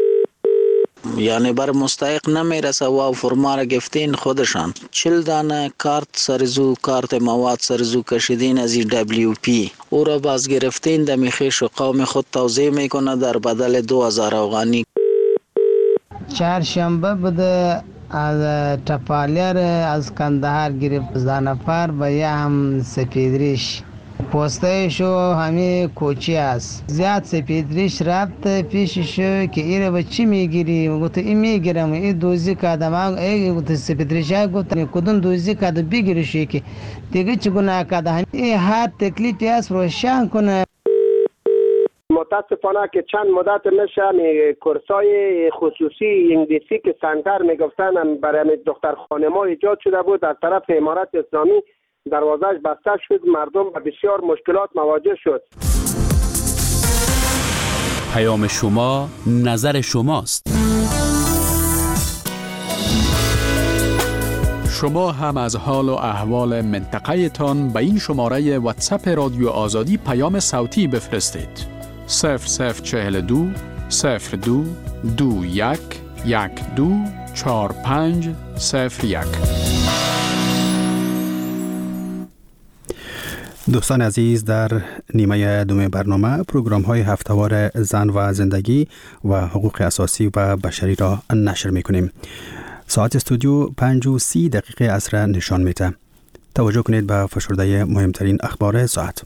یعنی بر مستحق نمیرسه و فرما را گفتین خودشان. چل دانه کارت سرزو، کارت مواد سرزو کشیدین از این دبلیو پی، او را باز گرفتین دمی خیش و قوم خود توضیح میکنه در بدل دو هزار افغانی. چهارشنبه بوده از تپالیر از کندهار گرفت ده نفر و یه هم سپیدریش پوستایشو همه کوچی است. زیاد سپیدریش رفت پیششو که ایره با چی میگیری؟ گفت این میگیرم، این دوزی کردم. ای گفت سپیدریش ها گفت کدوم دوزی کرده بگیرشی که دیگه چگونه کرده. این هر تکلیفی هست روشن کنه. متاسفانه که چند مدت میشه کورسای خصوصی انگلیسی که سنتر میگفتن برای دختر خانم‌ها ایجاد شده بود از طرف امارت اسلامی، دروازه‌اش بسته شد، مردم به بسیار مشکلات مواجه شد. پیام شما نظر شماست. شما هم از حال و احوال منطقه تان به این شماره واتساپ رادیو آزادی پیام صوتی بفرستید. صفر صفر چهل دو صفر دو دو یک یک دو چهار پنج صفر یک. دوستان عزیز، در نیمه دوم برنامه پروگرام های هفته‌وار زن و زندگی و حقوق اساسی و بشری را نشر می کنیم. ساعت استودیو پنج و سی دقیقه عصر نشان میده. توجه کنید به فشرده مهمترین اخبار ساعت.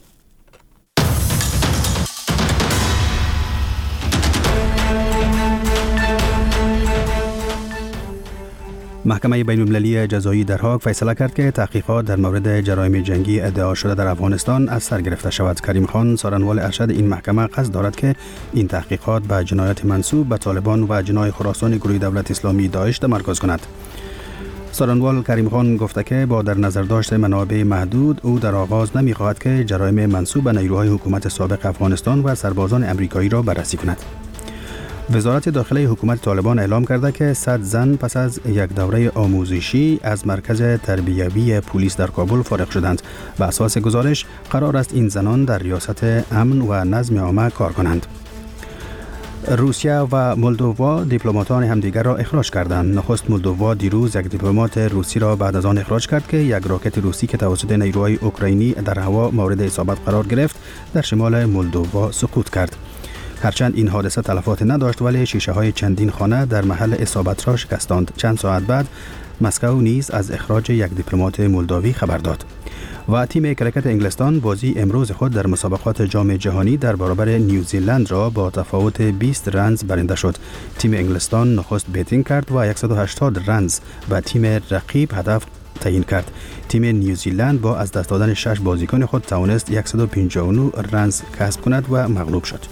محکمه بین‌المللی جزایی در هاگ فیصله کرد که تحقیقات در مورد جرایم جنگی ادعا شده در افغانستان از سر گرفته شود. کریم خان سارنوال ارشد این محکمه قصد دارد که این تحقیقات به جنایات منسوب به طالبان و جنای خراسان گروه دولت اسلامی داعش تمرکز کند. سارنوال کریم خان گفته که با در نظر داشت منابع محدود، او در آغاز نمی‌خواهد که جرایم منسوب به نیروهای حکومت سابق افغانستان و سربازان امریکایی را بررسی کند. وزارت داخله حکومت طالبان اعلام کرده که صد زن پس از یک دوره آموزشی از مرکز تربیوی پلیس در کابل فارغ شدند. به اساس گزارش قرار است این زنان در ریاست امن و نظم عامه کار کنند. روسیه و مولدووا دیپلماتان همدیگر را اخراج کردند. نخست مولدووا دیروز یک دیپلمات روسی را بعد از آن اخراج کرد که یک راکت روسی که توسط نیروهای اوکراینی در هوا مورد اصابت قرار گرفت در شمال مولدووا سقوط کرد. هرچند این حادثه تلفات نداشت، ولی شیشه های چندین خانه در محل اصابت را شکستاند. چند ساعت بعد مسکو نیز از اخراج یک دیپلمات مولداوی خبر داد. و تیم کرکت انگلستان بازی امروز خود در مسابقات جام جهانی در برابر نیوزیلند را با تفاوت بیست رنز برنده شد. تیم انگلستان نخست بیتینگ کرد و صد و هشتاد رنز به تیم رقیب هدف تعیین کرد. تیم نیوزیلند با از دست دادن شش بازیکن خود توانست صد و پنجاه و نه رنز کسب کند و مغلوب شد.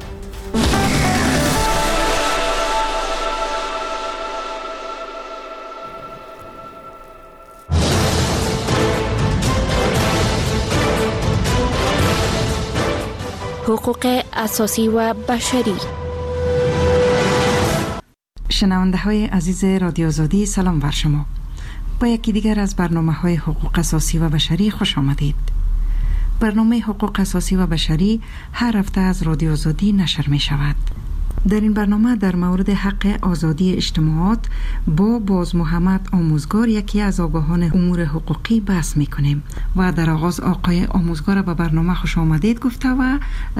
حقوق اساسی و بشری. شنونده های عزیز رادیو آزادی، سلام بر شما. با یکی دیگر از برنامه های حقوق اساسی و بشری خوش آمدید. برنامه حقوق اساسی و بشری هر هفته از رادیو آزادی نشر می شود. در این برنامه در مورد حق آزادی اجتماعات با باز محمد آموزگار، یکی از آگاهان امور حقوقی، بحث میکنیم و در آغاز آقای آموزگار به برنامه خوش آمدید گفته و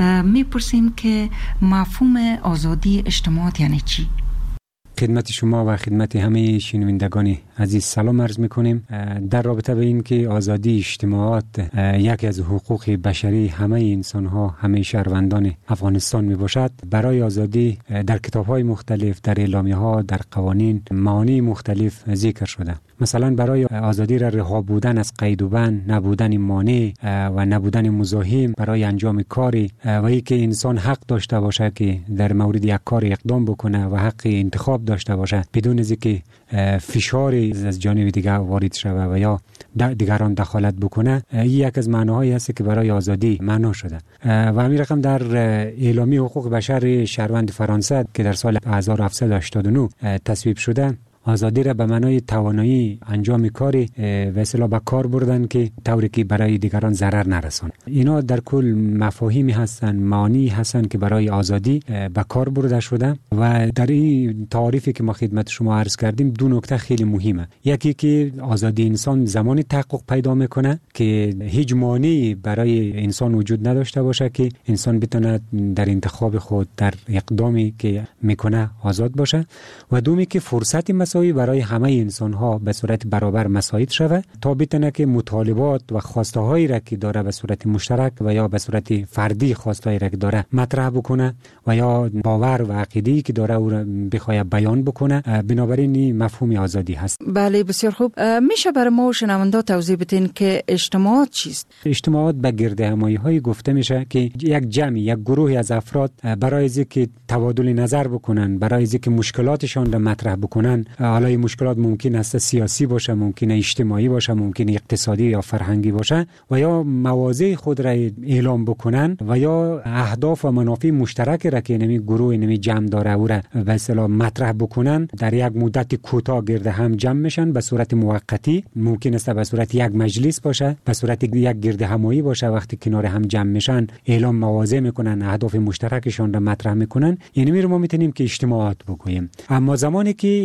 میپرسیم که مفهوم آزادی اجتماعات یعنی چی؟ خدمت شما و خدمت همه شنوندگان عزیز سلام عرض میکنیم. در رابطه به این که آزادی اجتماعات یکی از حقوق بشری همه انسان ها، همه شهروندان افغانستان می باشد، برای آزادی در کتاب های مختلف، در اعلامیه ها، در قوانین معانی مختلف ذکر شده. مثلا برای آزادی را رها بودن از قید و بند، نبودن مانع و نبودن مزاحم برای انجام کاری و اینکه انسان حق داشته باشه که در مورد یک کار اقدام بکنه و حق انتخاب داشته باشه بدون از اینکه فشار از جانب دیگر وارد شود و یا دیگران دخالت بکنه. این یک از معناهایی است که برای آزادی معنا شده و همین رقم در اعلامیه حقوق بشر شهروند فرانسه که در سال هزار و هفتصد و هشتاد و نه تصویب شده، آزادی را به معنای توانایی انجام کاری و اصطلاح به کار بردن که طوری که برای دیگران ضرر نرسان. اینا در کل مفاهیمی هستن، معانی هستن که برای آزادی به کار برده شده و در این تعریفی که ما خدمت شما عرض کردیم دو نکته خیلی مهمه. یکی که آزادی انسان زمانی تحقق پیدا میکنه که هیچ مانعی برای انسان وجود نداشته باشه که انسان بتونه در انتخاب خود، در اقدامی که میکنه آزاد باشه، و دومی که فرصتی مساوی برای همه انسان ها به صورت برابر مساعد شود تا بتونه که مطالبات و خواسته هایی را که داره به صورت مشترک و یا به صورت فردی خواسته هایی را که داره مطرح بکنه و یا باور و عقیده‌ای که داره او را بخواد بیان بکنه. بنابراین مفهوم آزادی هست. بله، بسیار خوب. میشه برای ما و شنوندا توضیح بدین که اجتماعات چیست؟ اجتماعات به گرد همایی های گفته میشه که یک جمع، یک گروهی از افراد برای اینکه تبادل نظر بکنن، برای اینکه مشکلاتشان را مطرح بکنن، حالا این مشکلات ممکن است سیاسی باشه، ممکن اجتماعی باشه، ممکن اقتصادی یا فرهنگی باشه، و یا مواضع خود را اعلام بکنن و یا اهداف و منافع مشترک را که نمی گروه نمی جمع داره او را به اصطلاح مطرح بکنن، در یک مدت کوتاه گرد هم جمع میشن به صورت موقتی. ممکن است به صورت یک مجلس باشه، به صورت یک گرد همایی باشه. وقتی کنار هم جمع میشن اعلام مواضع میکنن، اهداف مشترکشان را مطرح میکنن. یعنی ما میتونیم که اجتماعات بگوییم. اما زمانی که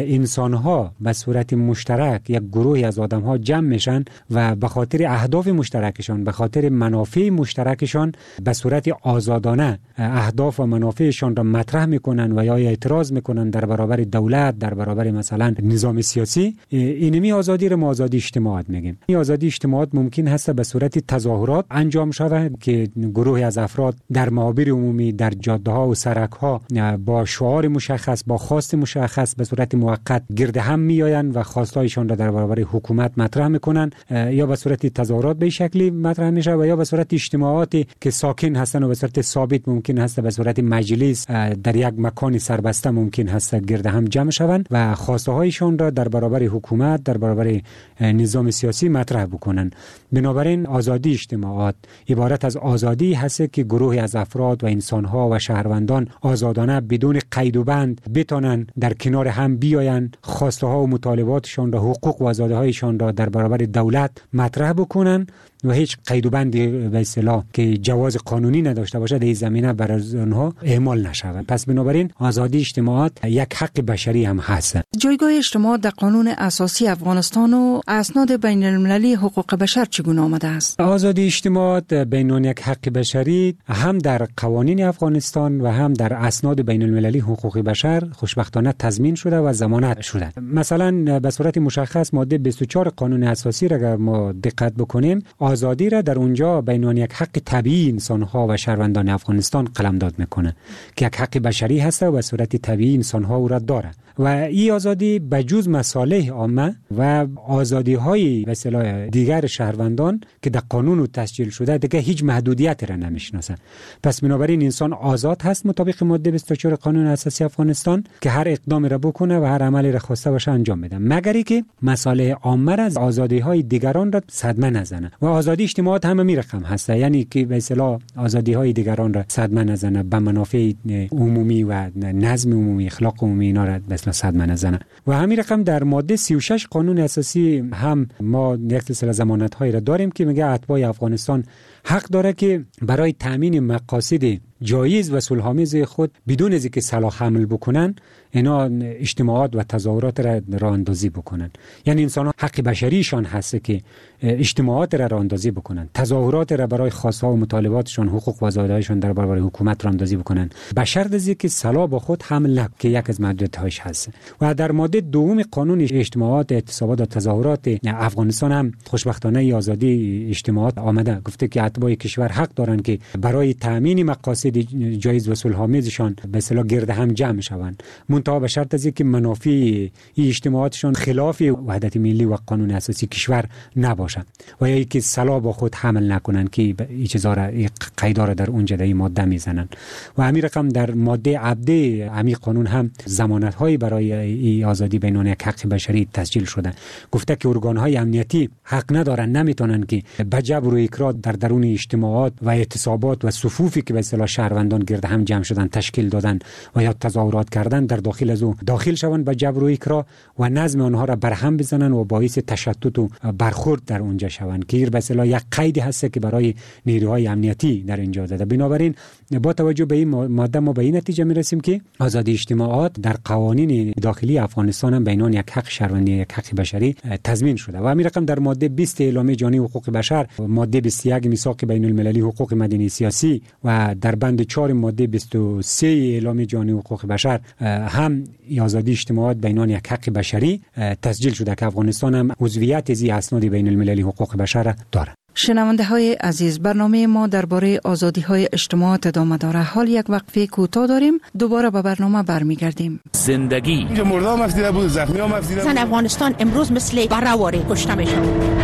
انسان‌ها به صورت مشترک یک گروهی از آدم‌ها جمع میشن و به خاطر اهداف مشترکشان، به خاطر منافع مشترکشان به صورت آزادانه اهداف و منافعشان را مطرح میکنن و یا اعتراض میکنن در برابر دولت، در برابر مثلا نظام سیاسی، اینمی آزادی را ما آزادی اجتماعات میگیم. این آزادی اجتماعات ممکن هست به صورت تظاهرات انجام شود که گروهی از افراد در محاور عمومی، در جاده‌ها و سرک‌ها با شعار مشخص، با خواست مشخص به صورت موقت گرد هم میآیند و خواستایشان را در برابر حکومت مطرح میکنن، یا به صورت تظاهرات به شکلی مطرح میشه و یا به صورت اجتماعاتی که ساکن هستن و به صورت ثابت ممکن هست به صورت مجلس در یک مکان سربسته ممکن هست گرد هم جمع شوند و خواسته هایشان را در برابر حکومت، در برابر نظام سیاسی مطرح بکنن. بنابراین آزادی اجتماعات عبارت از آزادی هست که گروهی از افراد و انسان‌ها و شهروندان آزادانه بدون قید و بند بتونن در کنار هم بیایند، خواسته ها و مطالباتشان را، حقوق و آزادی هایشان را در برابر دولت مطرح بکنن و هیچ قید و بندی به اصطلاح که جواز قانونی نداشته باشه در این زمینه بر آنها اعمال نشود. پس بنابراین آزادی اجتماعات یک حق بشری هم هست. جایگاه اجتماعات در قانون اساسی افغانستان و اسناد بین المللی حقوق بشر چگونه آمده است؟ آزادی اجتماعات بین یک حق بشری هم در قوانین افغانستان و هم در اسناد بین المللی حقوق بشر خوشبختانه تضمین شده و ضمانت شده. مثلا به صورت مشخص ماده بیست و چهار قانون اساسی را اگر ما دقت بکنیم، آزادی را در اونجا بین یک حق طبیعی انسان‌ها و شهروندان افغانستان قلمداد میکنه که یک حق بشری هست و به صورت طبیعی انسان‌ها او را داره و این آزادی بجز مصالح عامه و آزادی‌های به اصطلاح دیگر شهروندان که در قانون تسجیل شده دیگه هیچ محدودیت را نمیشناسه. پس بنابراین انسان آزاد هست مطابق ماده بیست و چهار قانون اساسی افغانستان که هر اقدامی را بکنه و هر عملی را خواسته باشه انجام بده، مگر اینکه مصالح عامه را از آزادی‌های دیگران را صدمه نزنه. و آزادی اجتماعات هم می رقم هست، یعنی که به اصطلاح آزادی‌های دیگران را صدمه نزنه، به منافع عمومی و نظم عمومی، اخلاق عمومی اینا را به اصطلاح صدمه نزنه. و همین رقم در ماده سی و شش قانون اساسی هم ما یک سلسله ضمانت‌هایی را داریم که میگه اتباع افغانستان حق داره که برای تامین مقاصد جایز و صلح‌آمیز خود بدون از اینکه سلاح حمل بکنن اینا اجتماعات و تظاهرات را راه اندازی بکنن. یعنی انسان حق بشریشان هست که اجتماعات را راه اندازی بکنن، تظاهرات را برای خواست‌ها و مطالباتشان، حقوق و آزادی‌هایشان در برابر حکومت راه اندازی بکنن، به شرط از اینکه سلاح با خود حمل نکنند که یک از محدودیت‌هاش هست. و در ماده دوم قانون اجتماعات، اعتصابات و تظاهرات افغانستان هم خوشبختانه آزادی اجتماعات آمده، گفته که اتباع کشور حق دارند که برای تامین مقاصد جایز و صلح‌آمیزشان به اصطلاح گرد هم جمع شوند، منتها به شرط از اینکه منافع این اجتماعاتشان خلاف وحدت ملی و قانون اساسی کشور نباشد و یا اینکه سلاح با خود حمل نکنند که این چیزا را قیدا را در اونجا در این ماده میزنن. و همین رقم در ماده عبده همین قانون هم ضمانت‌های برای این آزادی بین یک حق بشری تسجیل شده، گفته که ارگان‌های امنیتی حق ندارن، نمیتونن که به جبر و اکراه در درون اجتماعات و اعتصابات و صفوفی که به اصطلاح شهروندان گرد هم جمع شدن تشکیل دادن و یا تظاهرات کردن در داخل از او داخل شوند به جبر و اکراه و نظم آنها را برهم بزنن و باعث تشتت و برخورد در اونجا شوند که به اصطلاح یک قیدی هست که برای نیروهای امنیتی در اینجا داده. بنابراین با توجه به این ماده ما به این نتیجه میرسیم که آزادی اجتماعات در قوانین داخلی افغانستان هم بینان یک حق شهروندی، یک حق بشری تضمین شده. و همین رقم در ماده بیست اعلامیه جهانی حقوق بشر، ماده بیست و یک میثاق بین المللی حقوق مدنی سیاسی و در بند چهار ماده بیست و سه اعلامیه جهانی حقوق بشر هم آزادی اجتماعات بینان یک حق بشری تسجیل شده که افغانستان هم عضویت از اسناد بین المللی حقوق بشر دارد. شنونده های عزیز، برنامه ما درباره آزادی های اجتماعات ادامه داره. حال یک وقفه کوتاه داریم، دوباره به برنامه برمیگردیم. زندگی اینجا مردم افزیده بود، زخمی هم افزیده بود. زن افغانستان امروز مثل برهواره کشته میشه.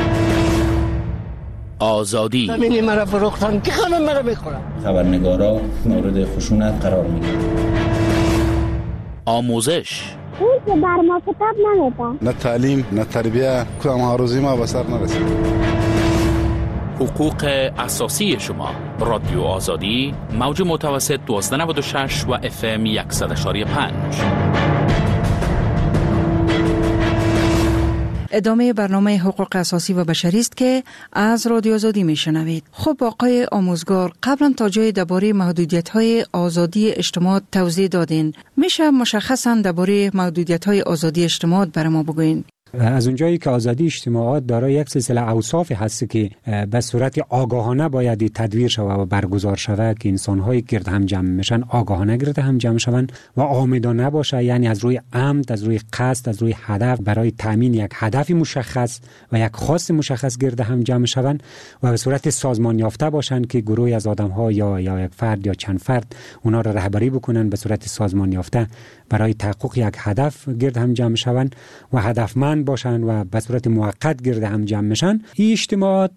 آزادی زمینی مرا فروختن که همه مرا میخورن. خبرنگارا مورد خشونت قرار میگیرن. آموزش اون که بر ما کتاب نمیدن، نه تعلیم نه تربیه، کدام هاروزی ما به سر نرسید. حقوق اساسی شما. رادیو آزادی، موج متوسط دویست و نود و شش و اف ام صد و پنج. ادامه برنامه حقوق اساسی و بشری است که از رادیو آزادی میشنوید. خب آقای آموزگار، قبلا تا جای درباره محدودیت‌های آزادی اجتماع توضیح دادین. میشه مشخصاً درباره محدودیت‌های آزادی اجتماع برای ما بگوین؟ از اونجایی که آزادی اجتماعات دارای یک سلسله اوصاف هست که به صورت آگاهانه باید تدویر شود و برگزار شود که انسان‌های گرد هم جمع میشن آگاهانه گرد هم جمع شوند و عامدانه باشه، یعنی از روی عمد، از روی قصد، از روی هدف برای تامین یک هدف مشخص و یک خواست مشخص گرد هم جمع شوند و به صورت سازمان یافته باشند که گروهی از آدم‌ها یا یا یک فرد یا چند فرد اونا را رهبری بکنن به صورت سازمان یافته برای تحقق یک هدف گرد هم جمع شوند و هدفمند باشند و به صورت موقت گرد هم جمع میشن. این اجتماعات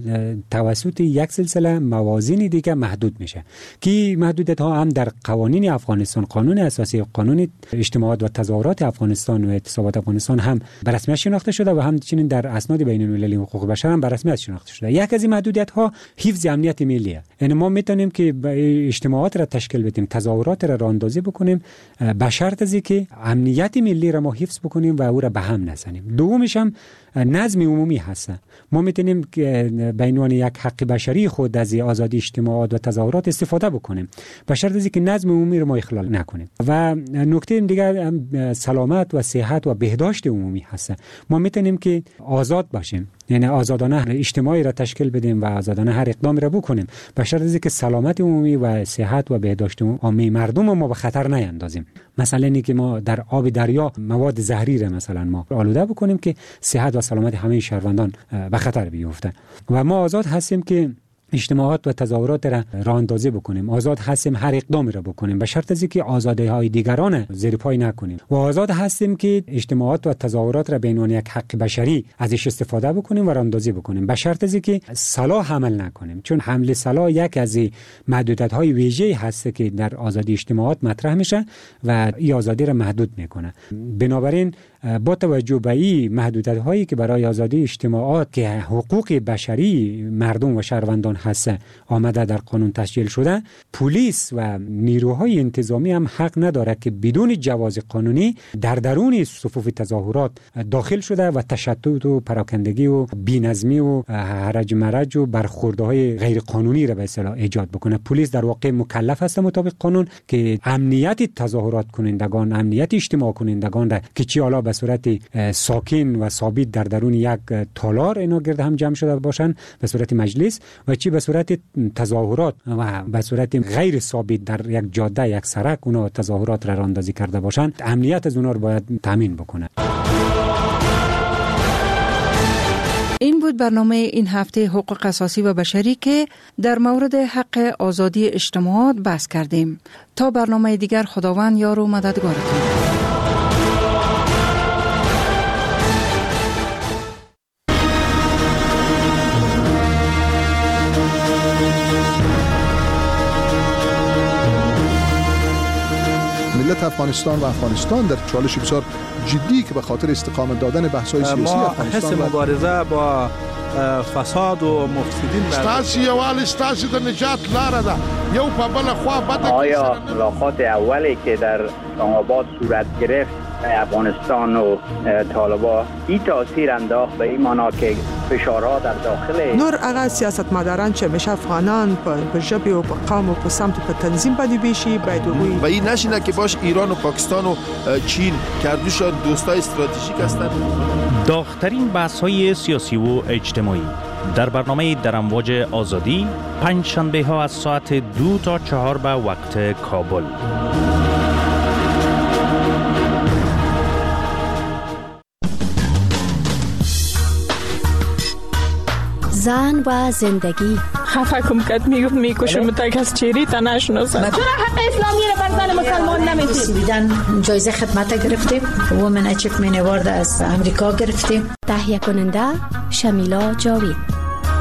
توسط یک سلسله موازین دیگه محدود میشه که محدودیت ها هم در قوانین افغانستان، قانون اساسی، قانون اجتماعات و تظاهرات افغانستان و اعتصابات افغانستان هم به رسمیت شناخته شده و همچنین در اسناد بین المللی حقوق بشر هم به رسمیت شناخته شده. یک از این محدودیت ها حفظ امنیت ملیه. یعنی ما میتونیم که اجتماعات را تشکیل بدیم، تظاهرات را راهاندازی بکنیم به شرط از اینکه امنیت ملی را ما حفظ بکنیم و او را به هم نزنیم. دومش هم نظم عمومی هست. ما میتونیم به عنوان یک حق بشری خود از آزادی اجتماعات و تظاهرات استفاده بکنیم به شرط از اینکه نظم عمومی رو ما اخلال نکنیم. و نکته دیگر سلامت و صحت و بهداشت عمومی هست. ما میتونیم که آزاد باشیم، یعنی آزادانه اجتماعی را تشکیل بدیم و آزادانه هر اقدامی را بکنیم به شرط از اینکه سلامت عمومی و صحت و بهداشت عمومی مردم ما به خطر نیندازیم. مثلا اینکه ما در آب دریا مواد زهری را مثلا ما آلوده بکنیم که صحت و سلامت همه شهروندان به خطر بیفته. و ما آزاد هستیم که اجتماعات و تظاهرات را راهاندازی بکنیم، آزاد هستیم هر اقدامی را بکنیم به شرط از اینکه آزادی‌های دیگران زیر پای نکنیم و آزاد هستیم که اجتماعات و تظاهرات را به عنوان یک حق بشری ازش استفاده بکنیم و راهاندازی بکنیم به شرط از اینکه سلاح عمل نکنیم، چون حمل سلاح یک از محدودیت‌های ویژه‌ای هست که در آزادی اجتماعات مطرح میشه و این آزادی را محدود میکنه. بنابراین با توجه به این محدودیت‌هایی که برای آزادی اجتماعات که حقوق بشری مردم و شهروندان هست آمده در قانون تسجیل شده، پلیس و نیروهای انتظامی هم حق نداره که بدون جواز قانونی در درون صفوف تظاهرات داخل شده و تشتت و پراکندگی و بی‌نظمی و هرج مرج و برخوردهای غیر قانونی را به اصطلاح ایجاد بکنه. پلیس در واقع مکلف است مطابق قانون که امنیت تظاهرات کنندگان، امنیت اجتماع کنندگان را که چی حالا به صورت ساکن و ثابت در درون یک تالار اینا گرد هم جمع شده باشن به صورت مجلس و چی به صورت تظاهرات و به صورت غیر ثابت در یک جاده، یک سرک اونا تظاهرات را راهاندازی کرده باشن، امنیت از اونا رو باید تامین بکنه. این بود برنامه این هفته حقوق اساسی و بشری که در مورد حق آزادی اجتماعات بحث کردیم. تا برنامه دیگر خداوند یار و مددگارتون. ملت افغانستان و افغانستان در چالش بسیار جدی که به خاطر استقامت دادن بحث‌های سیاسی افغانستان ما حس مبارزه با فساد و مفسدین ستاسي یوال ستاسي د نجات لاره ده یو په بل خوا بده. آیا ملاقات اولی که در اسلام‌آباد صورت گرفت افغانستان و طالبان این تاثیر انداخت به این معنا که فشارها در داخل نور هغه سیاستمداران چې همیشه افغانان په ژبه او په قوم او په سمت په تنظیم باندې بیشي باید وي و این نشینه که باش ایران و پاکستان و چین کردوشان دوستای استراتژیک هستند. داغ‌ترین بحث‌های سیاسی و اجتماعی در برنامه در امواج آزادی پنج شنبه ها از ساعت دو تا چهار به وقت کابل. زن و زندگی خفه کم کد میگفت میکشم تک از چیری تا نشناسم. چرا حق اسلامی رو بر زن مسلمان نمیدید؟ بیدن جایزه خدمت گرفتیم، وومن اچیومنت اوارد از امریکا گرفتیم. تهیه کننده شمیلا جاوید.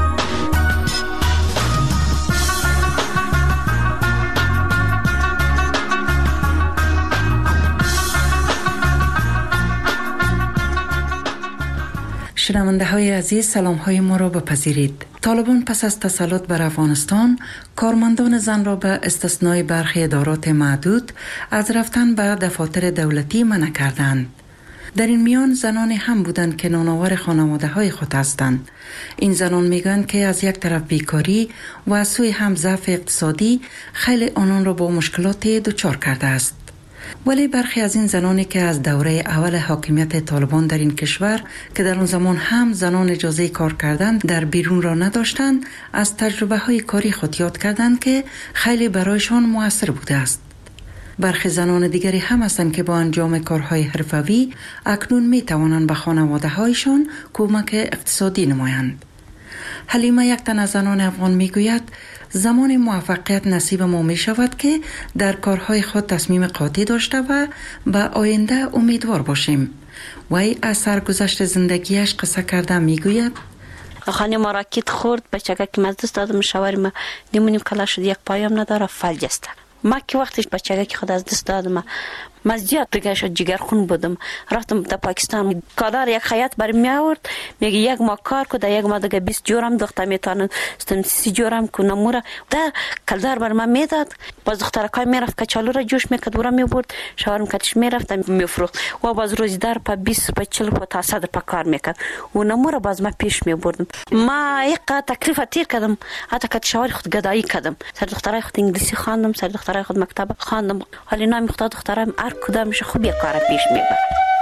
شنونده های عزیز، سلام های ما را بپذیرید. طالبان پس از تسلط بر افغانستان کارمندان زن را به استثنای برخی ادارات معدود از رفتن به دفاتر دولتی منع کردند. در این میان زنان هم بودند که نانآور خانواده های خود هستند. این زنان میگویند که از یک طرف بیکاری و از سوی هم ضعف اقتصادی خیلی آنان را با مشکلات دچار کرده است. ولی برخی از این زنانی که از دوره اول حاکمیت طالبان در این کشور که در آن زمان هم زنان اجازه کار کردند در بیرون را نداشتند، از تجربه های کاری خود یاد کردند که خیلی برایشان مؤثر بوده است. برخی زنان دیگری هم هستند که با انجام کارهای حرفوی اکنون می توانند به خانواده هایشان کمک اقتصادی نمایند. حلیمه، یک تن از زنان افغان، می گوید زمان موفقیت نصیب ما می شود که در کارهای خود تصمیم قاطع داشته و به آینده امیدوار باشیم. وی از سرگذشت زندگیش قصه کرده می گوید خانه ما راکت خورد، بچگه که مزدست دادم شوهر ما نیمونیم کلا شد، یک پایم نداره، فلج است. ما که وقتش بچگه که خود از دست دادم من زیاد دیگه شد جگر خون بودم، رفتم تا پاکستان. کادر یک خیاط بر می آورد، میگه یک ما کار کو، در یک ما دیگه بیست جورم دختر میتونن استن سی جورم کو نموره در کلدار بر من میداد. باز دختر کای میرفت کچالو را جوش میکرد ورا میبرد، شوهرم کتش میرفت میفروخت و باز روزی در پا بیست پا چهل پا تا صد پا کار میکرد و نموره باز ما پیش میبردم. ما یک تکلیف تیر کردم، حتی که شوهر خود گدایی کردم. سر دخترای خود انگلیسی خواندم، سر دخترای خود مکتب خواندم، حالی نام خود دخترم کدامش خوبی کار پیش میبره.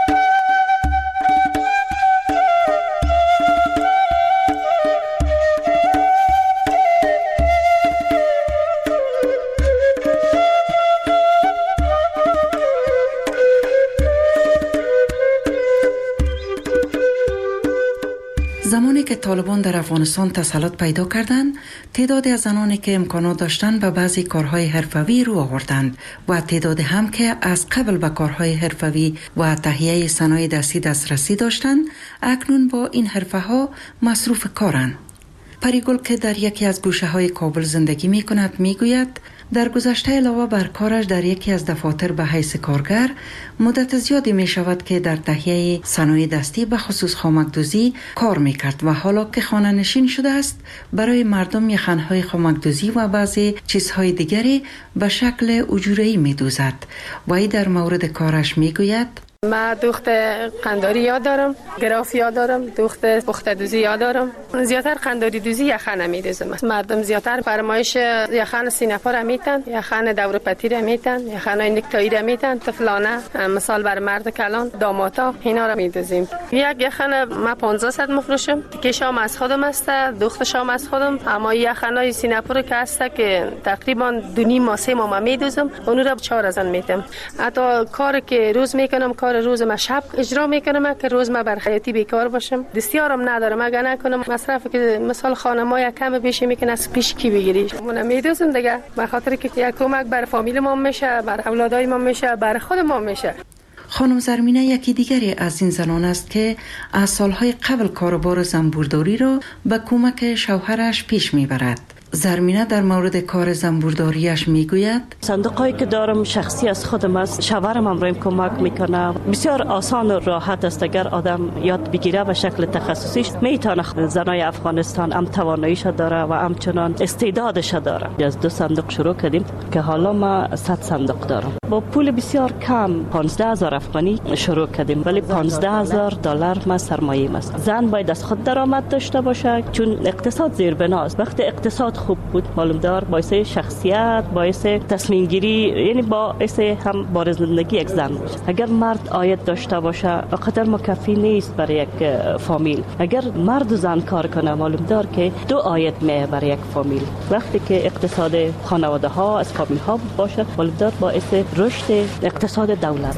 زمانی که طالبان در افغانستان تسلط پیدا کردند، تعدادی از زنانی که امکانات داشتند به بعضی کارهای حرفوی رو آوردند و تعدادی هم که از قبل به کارهای حرفوی و تهیه صنایع دستی دسترسی داشتند، اکنون با این حرفه‌ها مصروف کارند. پریگل که در یکی از گوشه‌های کابل زندگی می‌کند می‌گوید در گذشته علاوه بر کارش در یکی از دفاتر به حیث کارگر، مدت زیادی می شود که در تهیه صنایع دستی به خصوص خامکدوزی کار می کرد و حالا که خانه نشین شده است برای مردم یخنهای خامکدوزی و بعضی چیزهای دیگری به شکل اجوره‌ای می دوزد. وی در مورد کارش می گوید من دوخت قنداری یاد دارم، گراف یاد دارم، دوخت پخته دوزی یاد دارم. زیاتر قنداری دوزی یخن میدوزم. مردم زیاتر فرمایش یخن سینه‌پا را میتن، یخن دور پتی را میتن، یخن نکتایی را میتن، طفلانه مثال بر مرد کلان، داماتا اینا را میدوزیم. یک یخن ما پانزده صد میفروشم. که شام از خودم است، دوخت شام از خودم، اما یخنای سینه‌پا که است که تقریبا دو نیم ماه سه ماه میدوزم، اون را چهار هزار میتم. حتی کار که روز میکنم کار روز ما شب اجرا میکنم که روز ما بر حیاتی بیکار باشم، دستیارم ندارم، اگه نکنم مصرف که مثال خانم‌ها کم بشه میکنه از پیش کی بگیری. من میدوزم دیگه به خاطر که یک کمک بر فامیل ما میشه، بر اولادای ما میشه، بر خود ما میشه. خانم زرمینه یکی دیگری از این زنان است که از سالهای قبل کاروبار زنبورداری را به کمک شوهرش پیش میبرد. زرمینه در مورد کار زنبورداریش میگوید صندوقایی که دارم شخصی از خودم است، شوهرم هم رایم کمک میکنه. بسیار آسان و راحت است اگر آدم یاد بگیره به شکل تخصصیش میتونه. زنای افغانستان هم تواناییش داره و همچنان استعدادش داره. از دو صندوق شروع کردیم که حالا ما صد صندوق دارم. با پول بسیار کم پانزده هزار افغانی شروع کردیم، ولی پانزده هزار دلار ما سرمایه است. زن باید از خود درآمد داشته باشه چون اقتصاد زیربناست. وقتی اقتصاد خوب بود معلوم دار باعث شخصیت، باعث تصمیم گیری، یعنی باعث هم بار زندگی یک زن باشه. اگر مرد عاید داشته باشه قدر مکفی نیست برای یک فامیل. اگر مرد و زن کار کنه معلوم دار که دو عاید میه برای یک فامیل. وقتی که اقتصاد خانواده ها از فامیل ها باشه معلوم دار باعث رشد اقتصاد دولت.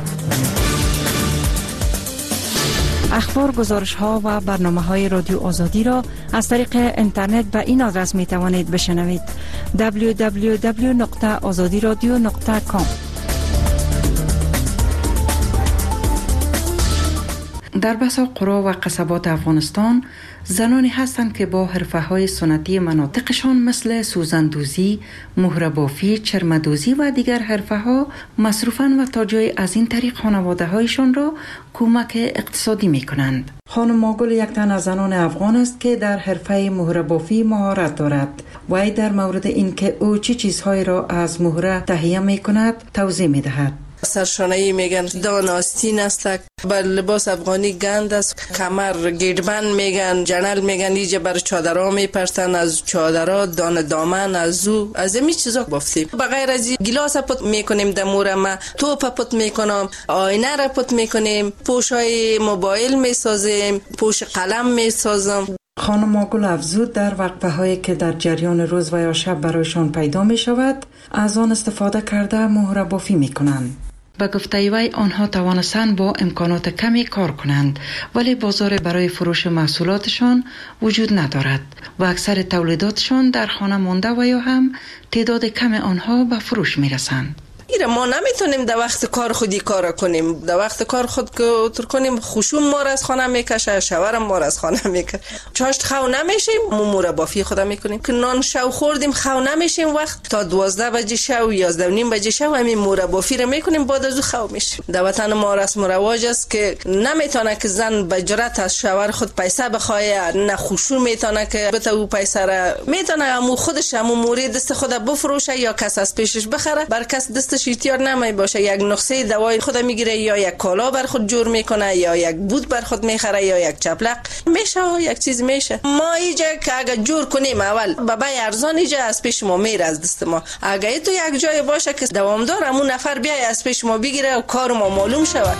اخبار، گزارش ها و برنامه های رادیو آزادی را از طریق اینترنت به این آدرس می توانید بشنوید: دبلیو دبلیو دبلیو دات آزادی رادیو دات کام. در بسا قرا و قصبات افغانستان زنانی هستند که با حرفه‌های سنتی مناطقشان مثل سوزندوزی، مهره‌بافی، چرمدوزی و دیگر حرفه‌ها مصروفند و تا جای از این طریق خانواده‌هایشان را کمک اقتصادی می‌کنند. خانم ماگل یک تن از زنان افغان است که در حرفه مهره‌بافی مهارت دارد. وی در مورد اینکه او چه چیزهایی را از مهره تهیه می‌کند توضیح می‌دهد. سرشانه‌ای میگن، دان آستین است، بر لباس افغانی گند است، کمر گیدبند میگن، جنل میگن، اینجا بر چادرها میپرسن، از چادرها دان دامن از او از این چیزا بافتیم. بغیر از این گلاس پت میکنیم دمور، ما توپ پت میکنم، آینه را پت میکنیم، پوشای موبایل میسازیم، پوش قلم میسازم. خانم گل افزود در وقفه هایی که در جریان روز و یا شب برایشان پیدا می شود از آن استفاده کرده مهره بافی می کنند. به گفته وی آنها توانستند با امکانات کمی کار کنند، ولی بازار برای فروش محصولاتشان وجود ندارد و اکثر تولیداتشان در خانه مانده و یا هم تعداد کم آنها به فروش می رسند. ایره ما نمیتونیم در وقت کار خودی کار کنیم، در وقت کار خود که کنیم خوشون ما را از خانه میکشه، شوهرم ما را از خانه میکشه، چاشت خو نمیشیم مورا بافی خود میکنیم که نان شو خوردیم خو نمیشیم، وقت تا دوازده بجه شو یازده و نیم بجه شو همین مورا بافی را میکنیم، بعد از خو میشیم. در وطن ما رسم و رواج است که نمیتونه که زن به جرأت از شوهر خود پیسه بخواه، نه خوشون میتونه که بته او پیسه را میتونه همو خودش همو موری دست خود بفروشه یا کس از پیشش بخره، بر کس دست اختیار نمی باشه، یک نسخه دوای خود میگیره یا یک کالا بر خود جور میکنه یا یک بود بر خود میخره یا یک چپلق میشه یک چیز میشه. ما اینجا که اگه جور کنیم اول بابا ارزان اینجا از پیش ما میره از دست ما، اگه تو یک جای باشه که دوامدار همون نفر بیای از پیش ما بگیره و کار ما معلوم شود.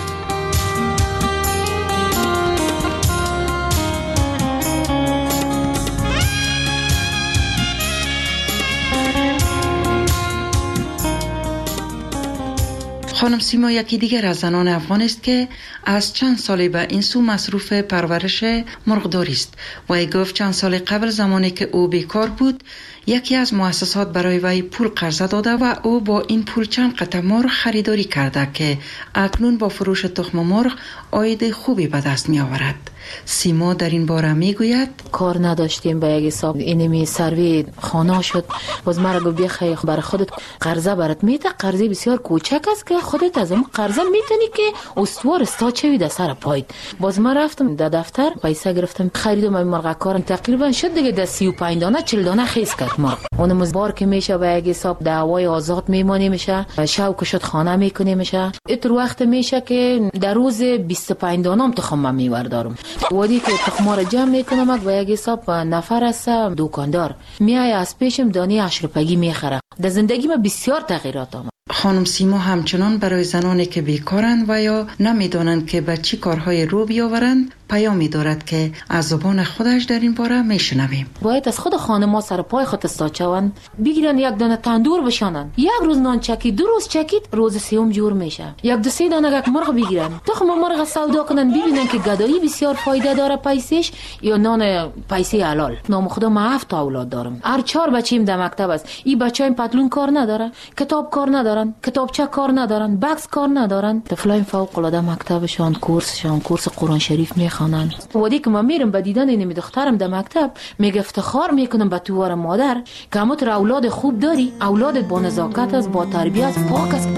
خانم سیما یکی دیگر از زنان افغان است که از چند سال به این سو مصروف پرورش مرغداری است. وی گفت چند سال قبل زمانی که او بیکار بود یکی از مؤسسات برای وی پول قرض داده و او با این پول چند قطعه مرغ خریداری کرده که اکنون با فروش تخم مرغ عاید خوبی به دست می آورد. سیما در این باره می گوید کار نداشتیم به یک حساب اینمی سروی خانه شد، باز مرا گفت بخی برای خودت قرضه برات میده، قرضه بسیار کوچک است که خودت از اون قرضه میتونی که استوار استا چوی در سر پایت. باز من رفتم در دفتر پیسه گرفتم خریدم این مرغ کارم تقریبا شد دیگه در سی و پنج دانه چهل دانه خیس کرد مرغ. اون مزبار که میشه به یک حساب دعوای آزاد میمونی میشه، شوق شد خانه میکنی میشه، اتر وقت میشه که در روز بیست و پنج دانه هم تخم میوردارم. وادی که تخم را جمع میکنم و یک حساب نفر است دکاندار میای از پیشم دانی اشرپگی میخره. در زندگی ما بسیار تغییرات آمد. خانم سیما همچنان برای زنانی که بیکارند و یا نمیدانند که به چی کارهای رو بیاورند پیامی دارد که از زبان خودش در این باره میشنویم. باید از خود خانم‌ها سر پای خود استاچوان بگیرن، یک دانه تندور بشانن، یک روز نان چکید، دو روز چکید، روز سوم جور میشه. یک دو سه دانه یک مرغ بگیرن، تخم مرغ سودا کنن، ببینن که گدایی بسیار فایده داره پیسش یا نان پیسه حلال. نام خدا ما هفت اولاد دارم، هر چهار بچه‌ام در مکتب است. این بچه‌ام پتلون کار نداره، کتاب کار ندارن، کتابچه کار ندارن، بکس کار ندارن. طفلای فوق العاده مکتبشان کورسشان کورس قرآن شریف می خوانن. وقتی که من میرم به دیدن این دخترم در مکتب میگه افتخار میکنم به توار مادر که همت اولاد خوب داری، اولادت با نزاکت است، با تربیت است، پاک است.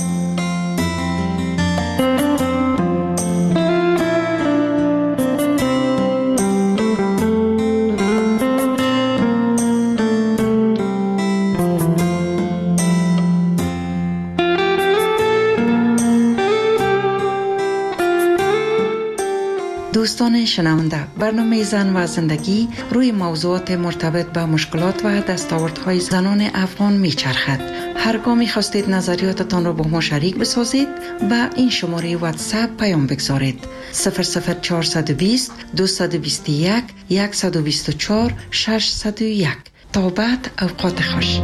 دوستان شنونده، برنامه زن و زندگی روی موضوعات مرتبط به مشکلات و دستاوردهای زنان افغان میچرخد. هرگاه خواستید نظریاتتان را با ما شریک بسازید به این شماره واتساپ پیام بگذارید: صفر صفر چهارصد و بیست دویست و بیست و یک صد و بیست و چهار ششصد و یک. تا بعد اوقات خوش.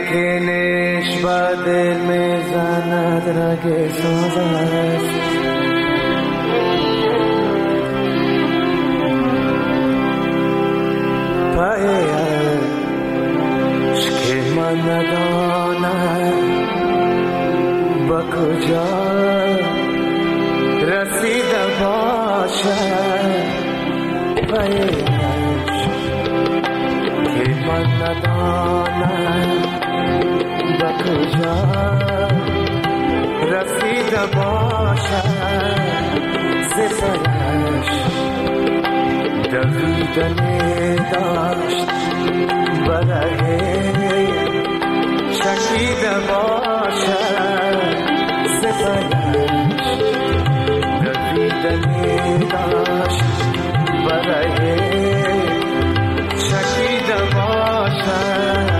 لیکنش با دل میزند رگ ساز است. پایش که من ندانم با کجا رسیده باشد. پایش که من ندانم با کجا رسیده باشد. سپرش دویدنی داشت برای شکیده باشد. سپرش دویدنی داشت برای شکیده باشد.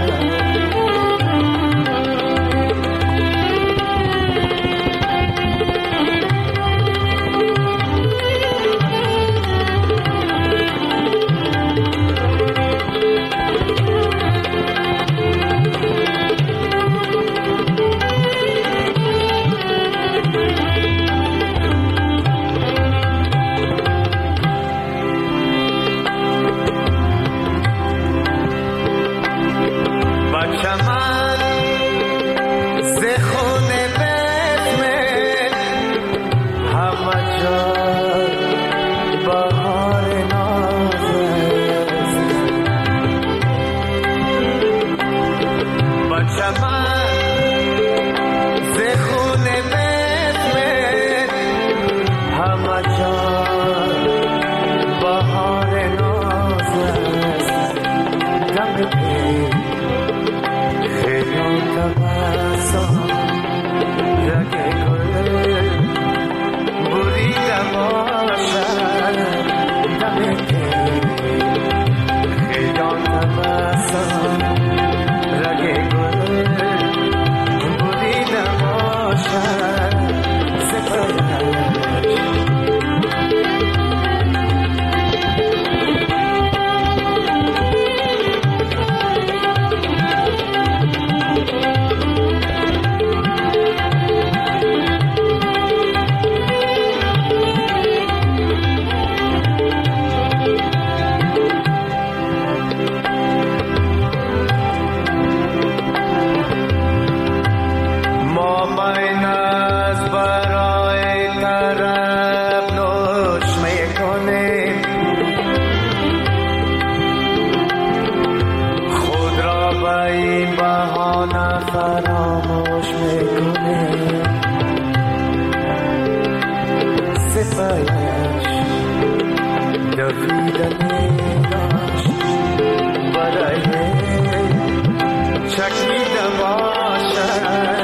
فراموش میکنه. سپایش دویدنی داشت برای چکیده باشد.